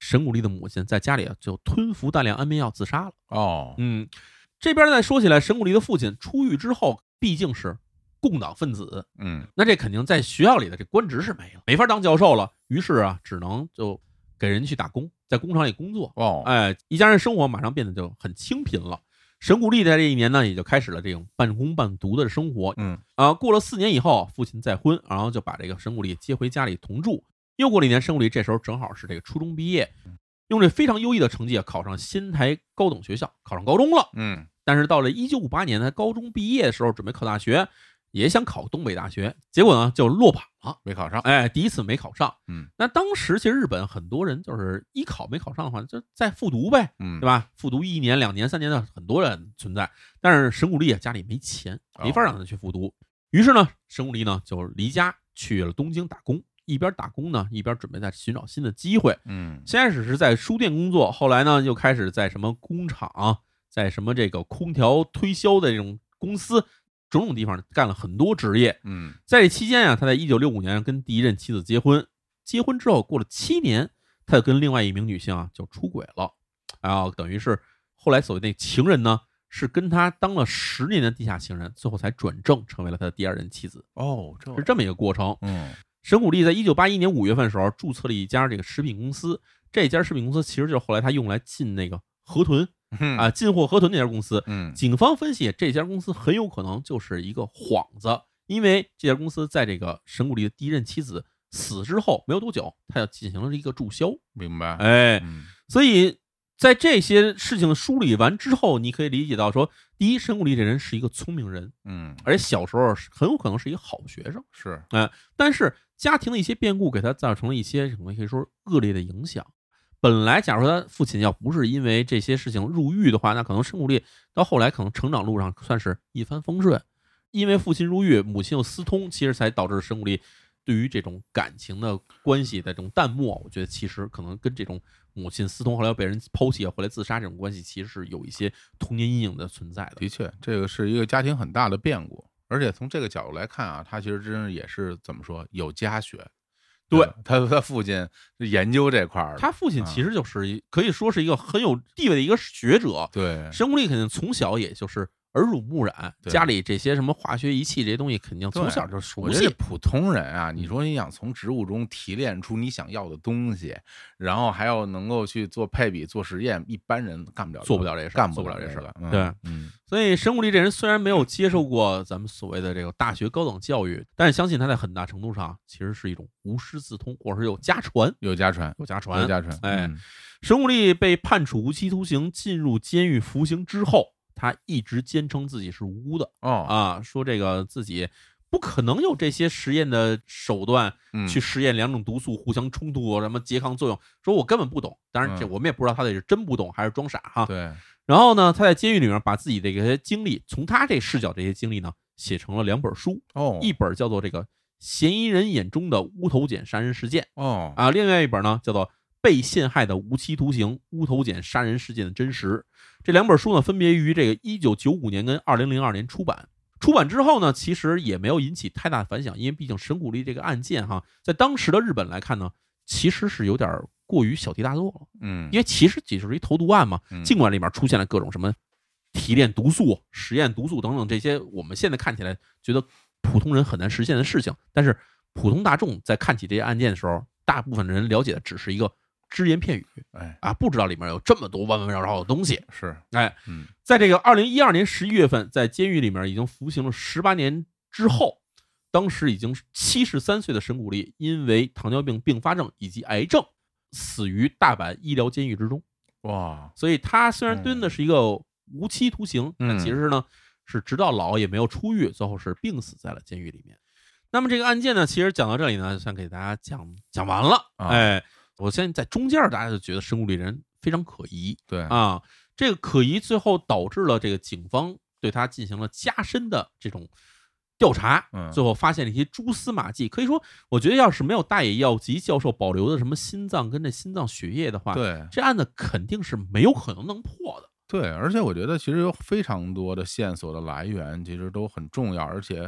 沈古丽的母亲在家里啊就吞服大量安眠药自杀了。 哦， 嗯，这边再说起来，沈古丽的父亲出狱之后毕竟是共党分子， 嗯， 那这肯定在学校里的这官职是没了，没法当教授了，于是啊，只能就给人去打工，在工厂里工作。 哦， 哎，一家人生活马上变得就很清贫了。沈古丽在这一年呢，也就开始了这种半工半读的生活。 嗯啊，过了四年以后，父亲再婚，然后就把这个沈古丽接回家里同住。又过了一年，沈古丽这时候正好是这个初中毕业，用这非常优异的成绩啊，考上仙台高等学校，考上高中了。 嗯， 但是到了一九五八年，他高中毕业的时候，准备考大学，也想考东北大学，结果呢就落榜了， 没考上。 哎，第一次没考上。 嗯， 那当时其实日本很多人就是一考没考上的话，就再复读呗， 嗯， 对吧？复读一年、两年、三年的很多人存在。但是沈古丽啊家里没钱，没法让他去复读。于是呢，沈古丽呢就离家去了东京打工，一边打工呢，一边准备在寻找新的机会。 嗯， 先开始是在书店工作，后来呢又开始在什么工厂，在什么这个空调推销的这种公司。种种地方干了很多职业。 嗯， 在这期间啊，他在一九六五年跟第一任妻子结婚，结婚之后过了七年，他就跟另外一名女性啊就出轨了，然后等于是后来所谓的情人呢，是跟他当了十年的地下情人，最后才转正成为了他的第二任妻子。 哦，这是这么一个过程。 嗯， 沈古丽在一九八一年五月份的时候注册了一家这个食品公司，这家食品公司其实就是后来他用来进那个河豚。啊，进货河豚那家公司， 嗯， 警方分析这家公司很有可能就是一个幌子，因为这家公司在这个沈古丽的第一任妻子死之后没有多久，他要进行了一个注销。 明白？ 哎， 嗯、 所以在这些事情梳理完之后，你可以理解到说，第一，沈古丽这人是一个聪明人， 嗯， 而且小时候很有可能是一个好学生， 是， 哎、呃，但是家庭的一些变故给他造成了一些什么可以说恶劣的影响。本来，假如说他父亲要不是因为这些事情入狱的话，那可能沈古丽到后来可能成长路上算是一帆风顺。因为父亲入狱，母亲又私通，其实才导致沈古丽对于这种感情的关系的这种淡漠。我觉得其实可能跟这种母亲私通，后来又被人抛弃，后来自杀这种关系，其实是有一些童年阴影的存在的。 的确，这个是一个家庭很大的变故，而且从这个角度来看啊，他其实真是也是怎么说有家学。对他，他父亲研究这块儿， 他父亲其实就是一、啊、可以说是一个很有地位的一个学者。 对， 沈古丽肯定从小也就是耳濡目染，家里这些什么化学仪器这些东西肯定从小就熟悉。 我觉得普通人啊，你说你想从植物中提炼出你想要的东西，然后还要能够去做配比、做实验，一般人干不了， 做不了这事， 干不了这事。 嗯、 对， 嗯。 所以沈古丽这人虽然没有接受过咱们所谓的这个大学高等教育，但是相信他在很大程度上其实是一种无师自通，或者是有家传， 有家传， 有家传， 有家传。 哎， 嗯、 沈古丽被判处无期徒刑，进入监狱服刑之后，他一直坚称自己是无辜的。 哦啊，说这个自己不可能有这些实验的手段去实验两种毒素互相冲突，什么拮抗作用，说我根本不懂。当然，这我们也不知道他到底是真不懂还是装傻哈。 对。 然后呢，他在监狱里面把自己这个经历，从他这视角这些经历呢，写成了两本书。 哦， 一本叫做这个《嫌疑人眼中的乌头碱杀人事件》。 哦， 啊，另外一本呢叫做《被陷害的无期徒刑：乌头碱杀人事件的真实》。这两本书呢，分别于这个一九九五年跟二零零二年出版。出版之后呢，其实也没有引起太大的反响，因为毕竟沈古丽这个案件哈，在当时的日本来看呢，其实是有点过于小题大做了。 嗯， 因为其实只是一投毒案嘛，尽管里面出现了各种什么提炼毒素、实验毒素等等这些，我们现在看起来觉得普通人很难实现的事情，但是普通大众在看起这些案件的时候，大部分人了解的只是一个只言片语， 哎啊，不知道里面有这么多弯弯绕绕的东西。 是， 哎， 嗯， 在这个二零一二年十一月份，在监狱里面已经服刑了十八年之后，当时已经七十三岁的沈古丽，因为糖尿病并发症以及癌症，死于大阪医疗监狱之中。 哇， 所以他虽然蹲的是一个无期徒刑， 嗯、 但其实呢是直到老也没有出狱，最后是病死在了监狱里面。那么这个案件呢，其实讲到这里呢，就算给大家讲讲完了。 啊、 哎，我相信在中间大家就觉得沈古丽人非常可疑。 对啊，这个可疑最后导致了这个警方对他进行了加深的这种调查， 嗯， 最后发现了一些蛛丝马迹。可以说，我觉得要是没有大野耀吉教授保留的什么心脏跟这心脏血液的话， 对， 这案子肯定是没有可能能破的。 对，而且我觉得其实有非常多的线索的来源，其实都很重要，而且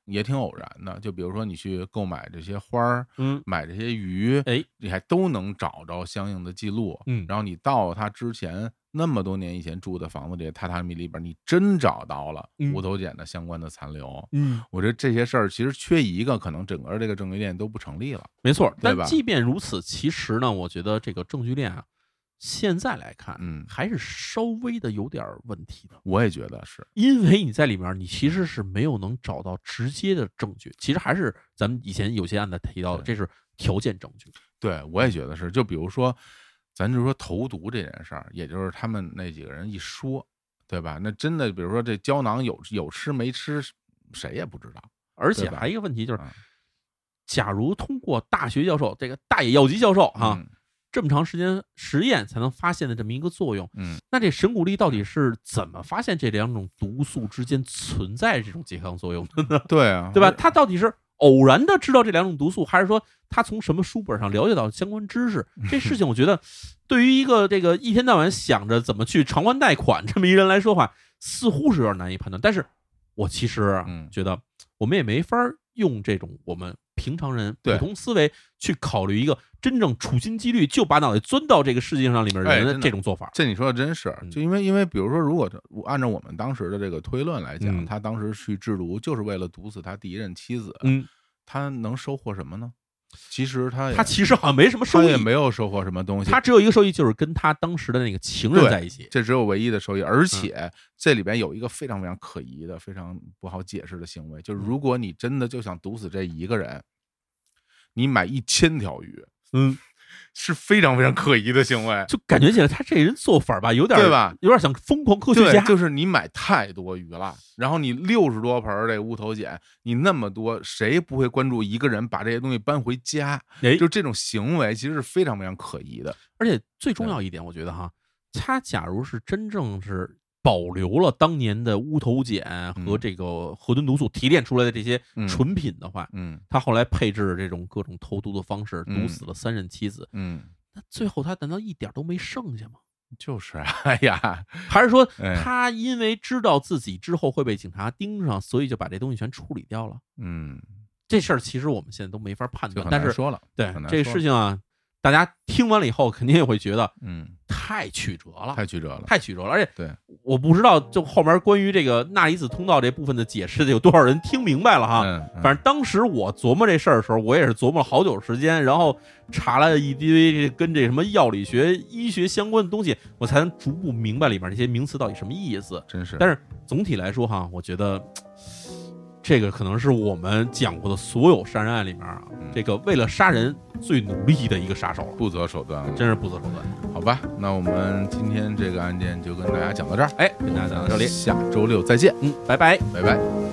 也挺偶然的，就比如说你去购买这些花儿， 嗯， 买这些鱼， 哎， 你还都能找着相应的记录， 嗯， 然后你到他之前那么多年以前住的房子里榻榻米里边，你真找到了无头碱的相关的残留， 嗯， 我觉得这些事儿其实缺一个，可能整个这个证据链都不成立了。 没错， 对吧但即便如此，其实呢，我觉得这个证据链啊，现在来看， 嗯， 还是稍微的有点问题的。 我也觉得是， 因为你在里面，你其实是没有能找到直接的证据，其实还是咱们以前有些案子提到的，这是条件证据。 对，我也觉得是。就比如说，咱就说投毒这件事儿，也就是他们那几个人一说，对吧？那真的，比如说这胶囊有有吃没吃，谁也不知道。 而且还有一个问题就是， 嗯、 假如通过大学教授这个大野药吉教授哈、啊。 嗯这么长时间实验才能发现的这么一个作用， 嗯， 那这神鼓励到底是怎么发现这两种毒素之间存在这种拮抗作用的呢？ 对啊， 对吧？他到底是偶然的知道这两种毒素，还是说他从什么书本上了解到相关知识？这事情我觉得，对于一个这个一天到晚想着怎么去偿还贷款这么一人来说话，似乎是有点难以判断。但是我其实觉得，我们也没法用这种我们平常人普通思维去考虑一个真正处心积虑就把脑袋钻到这个世界上里面人的这种做法。 这你说的真是，就因为因为比如说，如果按照我们当时的这个推论来讲， 嗯、 他当时去制毒就是为了毒死他第一任妻子， 嗯， 他能收获什么呢？其实他他其实好像没什么收益， 他也没有收获什么东西， 他只有一个收益，就是跟他当时的那个情人在一起， 这只有唯一的收益。而且这里边有一个非常非常可疑的、非常不好解释的行为，就是如果你真的就想毒死这一个人，你买一千条鱼， 嗯。 是非常非常可疑的行为， 就感觉起来他这人做法吧，有点对吧？ 有点像疯狂科学家。 就是你买太多鱼了，然后你六十多盆这乌头碱，你那么多，谁不会关注一个人把这些东西搬回家？ 哎， 就这种行为其实是非常非常可疑的。 而且最重要一点，我觉得哈，他假如是真正是保留了当年的乌头碱和这个河豚毒素提炼出来的这些纯品的话， 嗯， 他后来配置这种各种投毒的方式，毒死了三任妻子， 嗯， 那最后他难道一点都没剩下吗？ 就是啊，哎呀， 还是说他因为知道自己之后会被警察盯上，所以就把这东西全处理掉了？ 嗯， 这事儿其实我们现在都没法判断，但是说了， 对这个事情啊。大家听完了以后，肯定也会觉得， 嗯， 太曲折了， 太曲折了， 太曲折了。而且， 对， 我不知道，就后面关于这个钠离子通道这部分的解释，有多少人听明白了哈？ 嗯嗯、 反正当时我琢磨这事儿的时候，我也是琢磨了好久时间，然后查了一堆跟这什么药理学、医学相关的东西，我才能逐步明白里面这些名词到底什么意思。 真是， 但是总体来说哈，我觉得。这个可能是我们讲过的所有杀人案里面啊， 嗯、 这个为了杀人最努力的一个杀手了， 不择手段了， 真是不择手段。 好吧，那我们今天这个案件就跟大家讲到这儿， 哎，跟大家讲到这里， 下周六再见， 嗯，拜拜， 拜拜。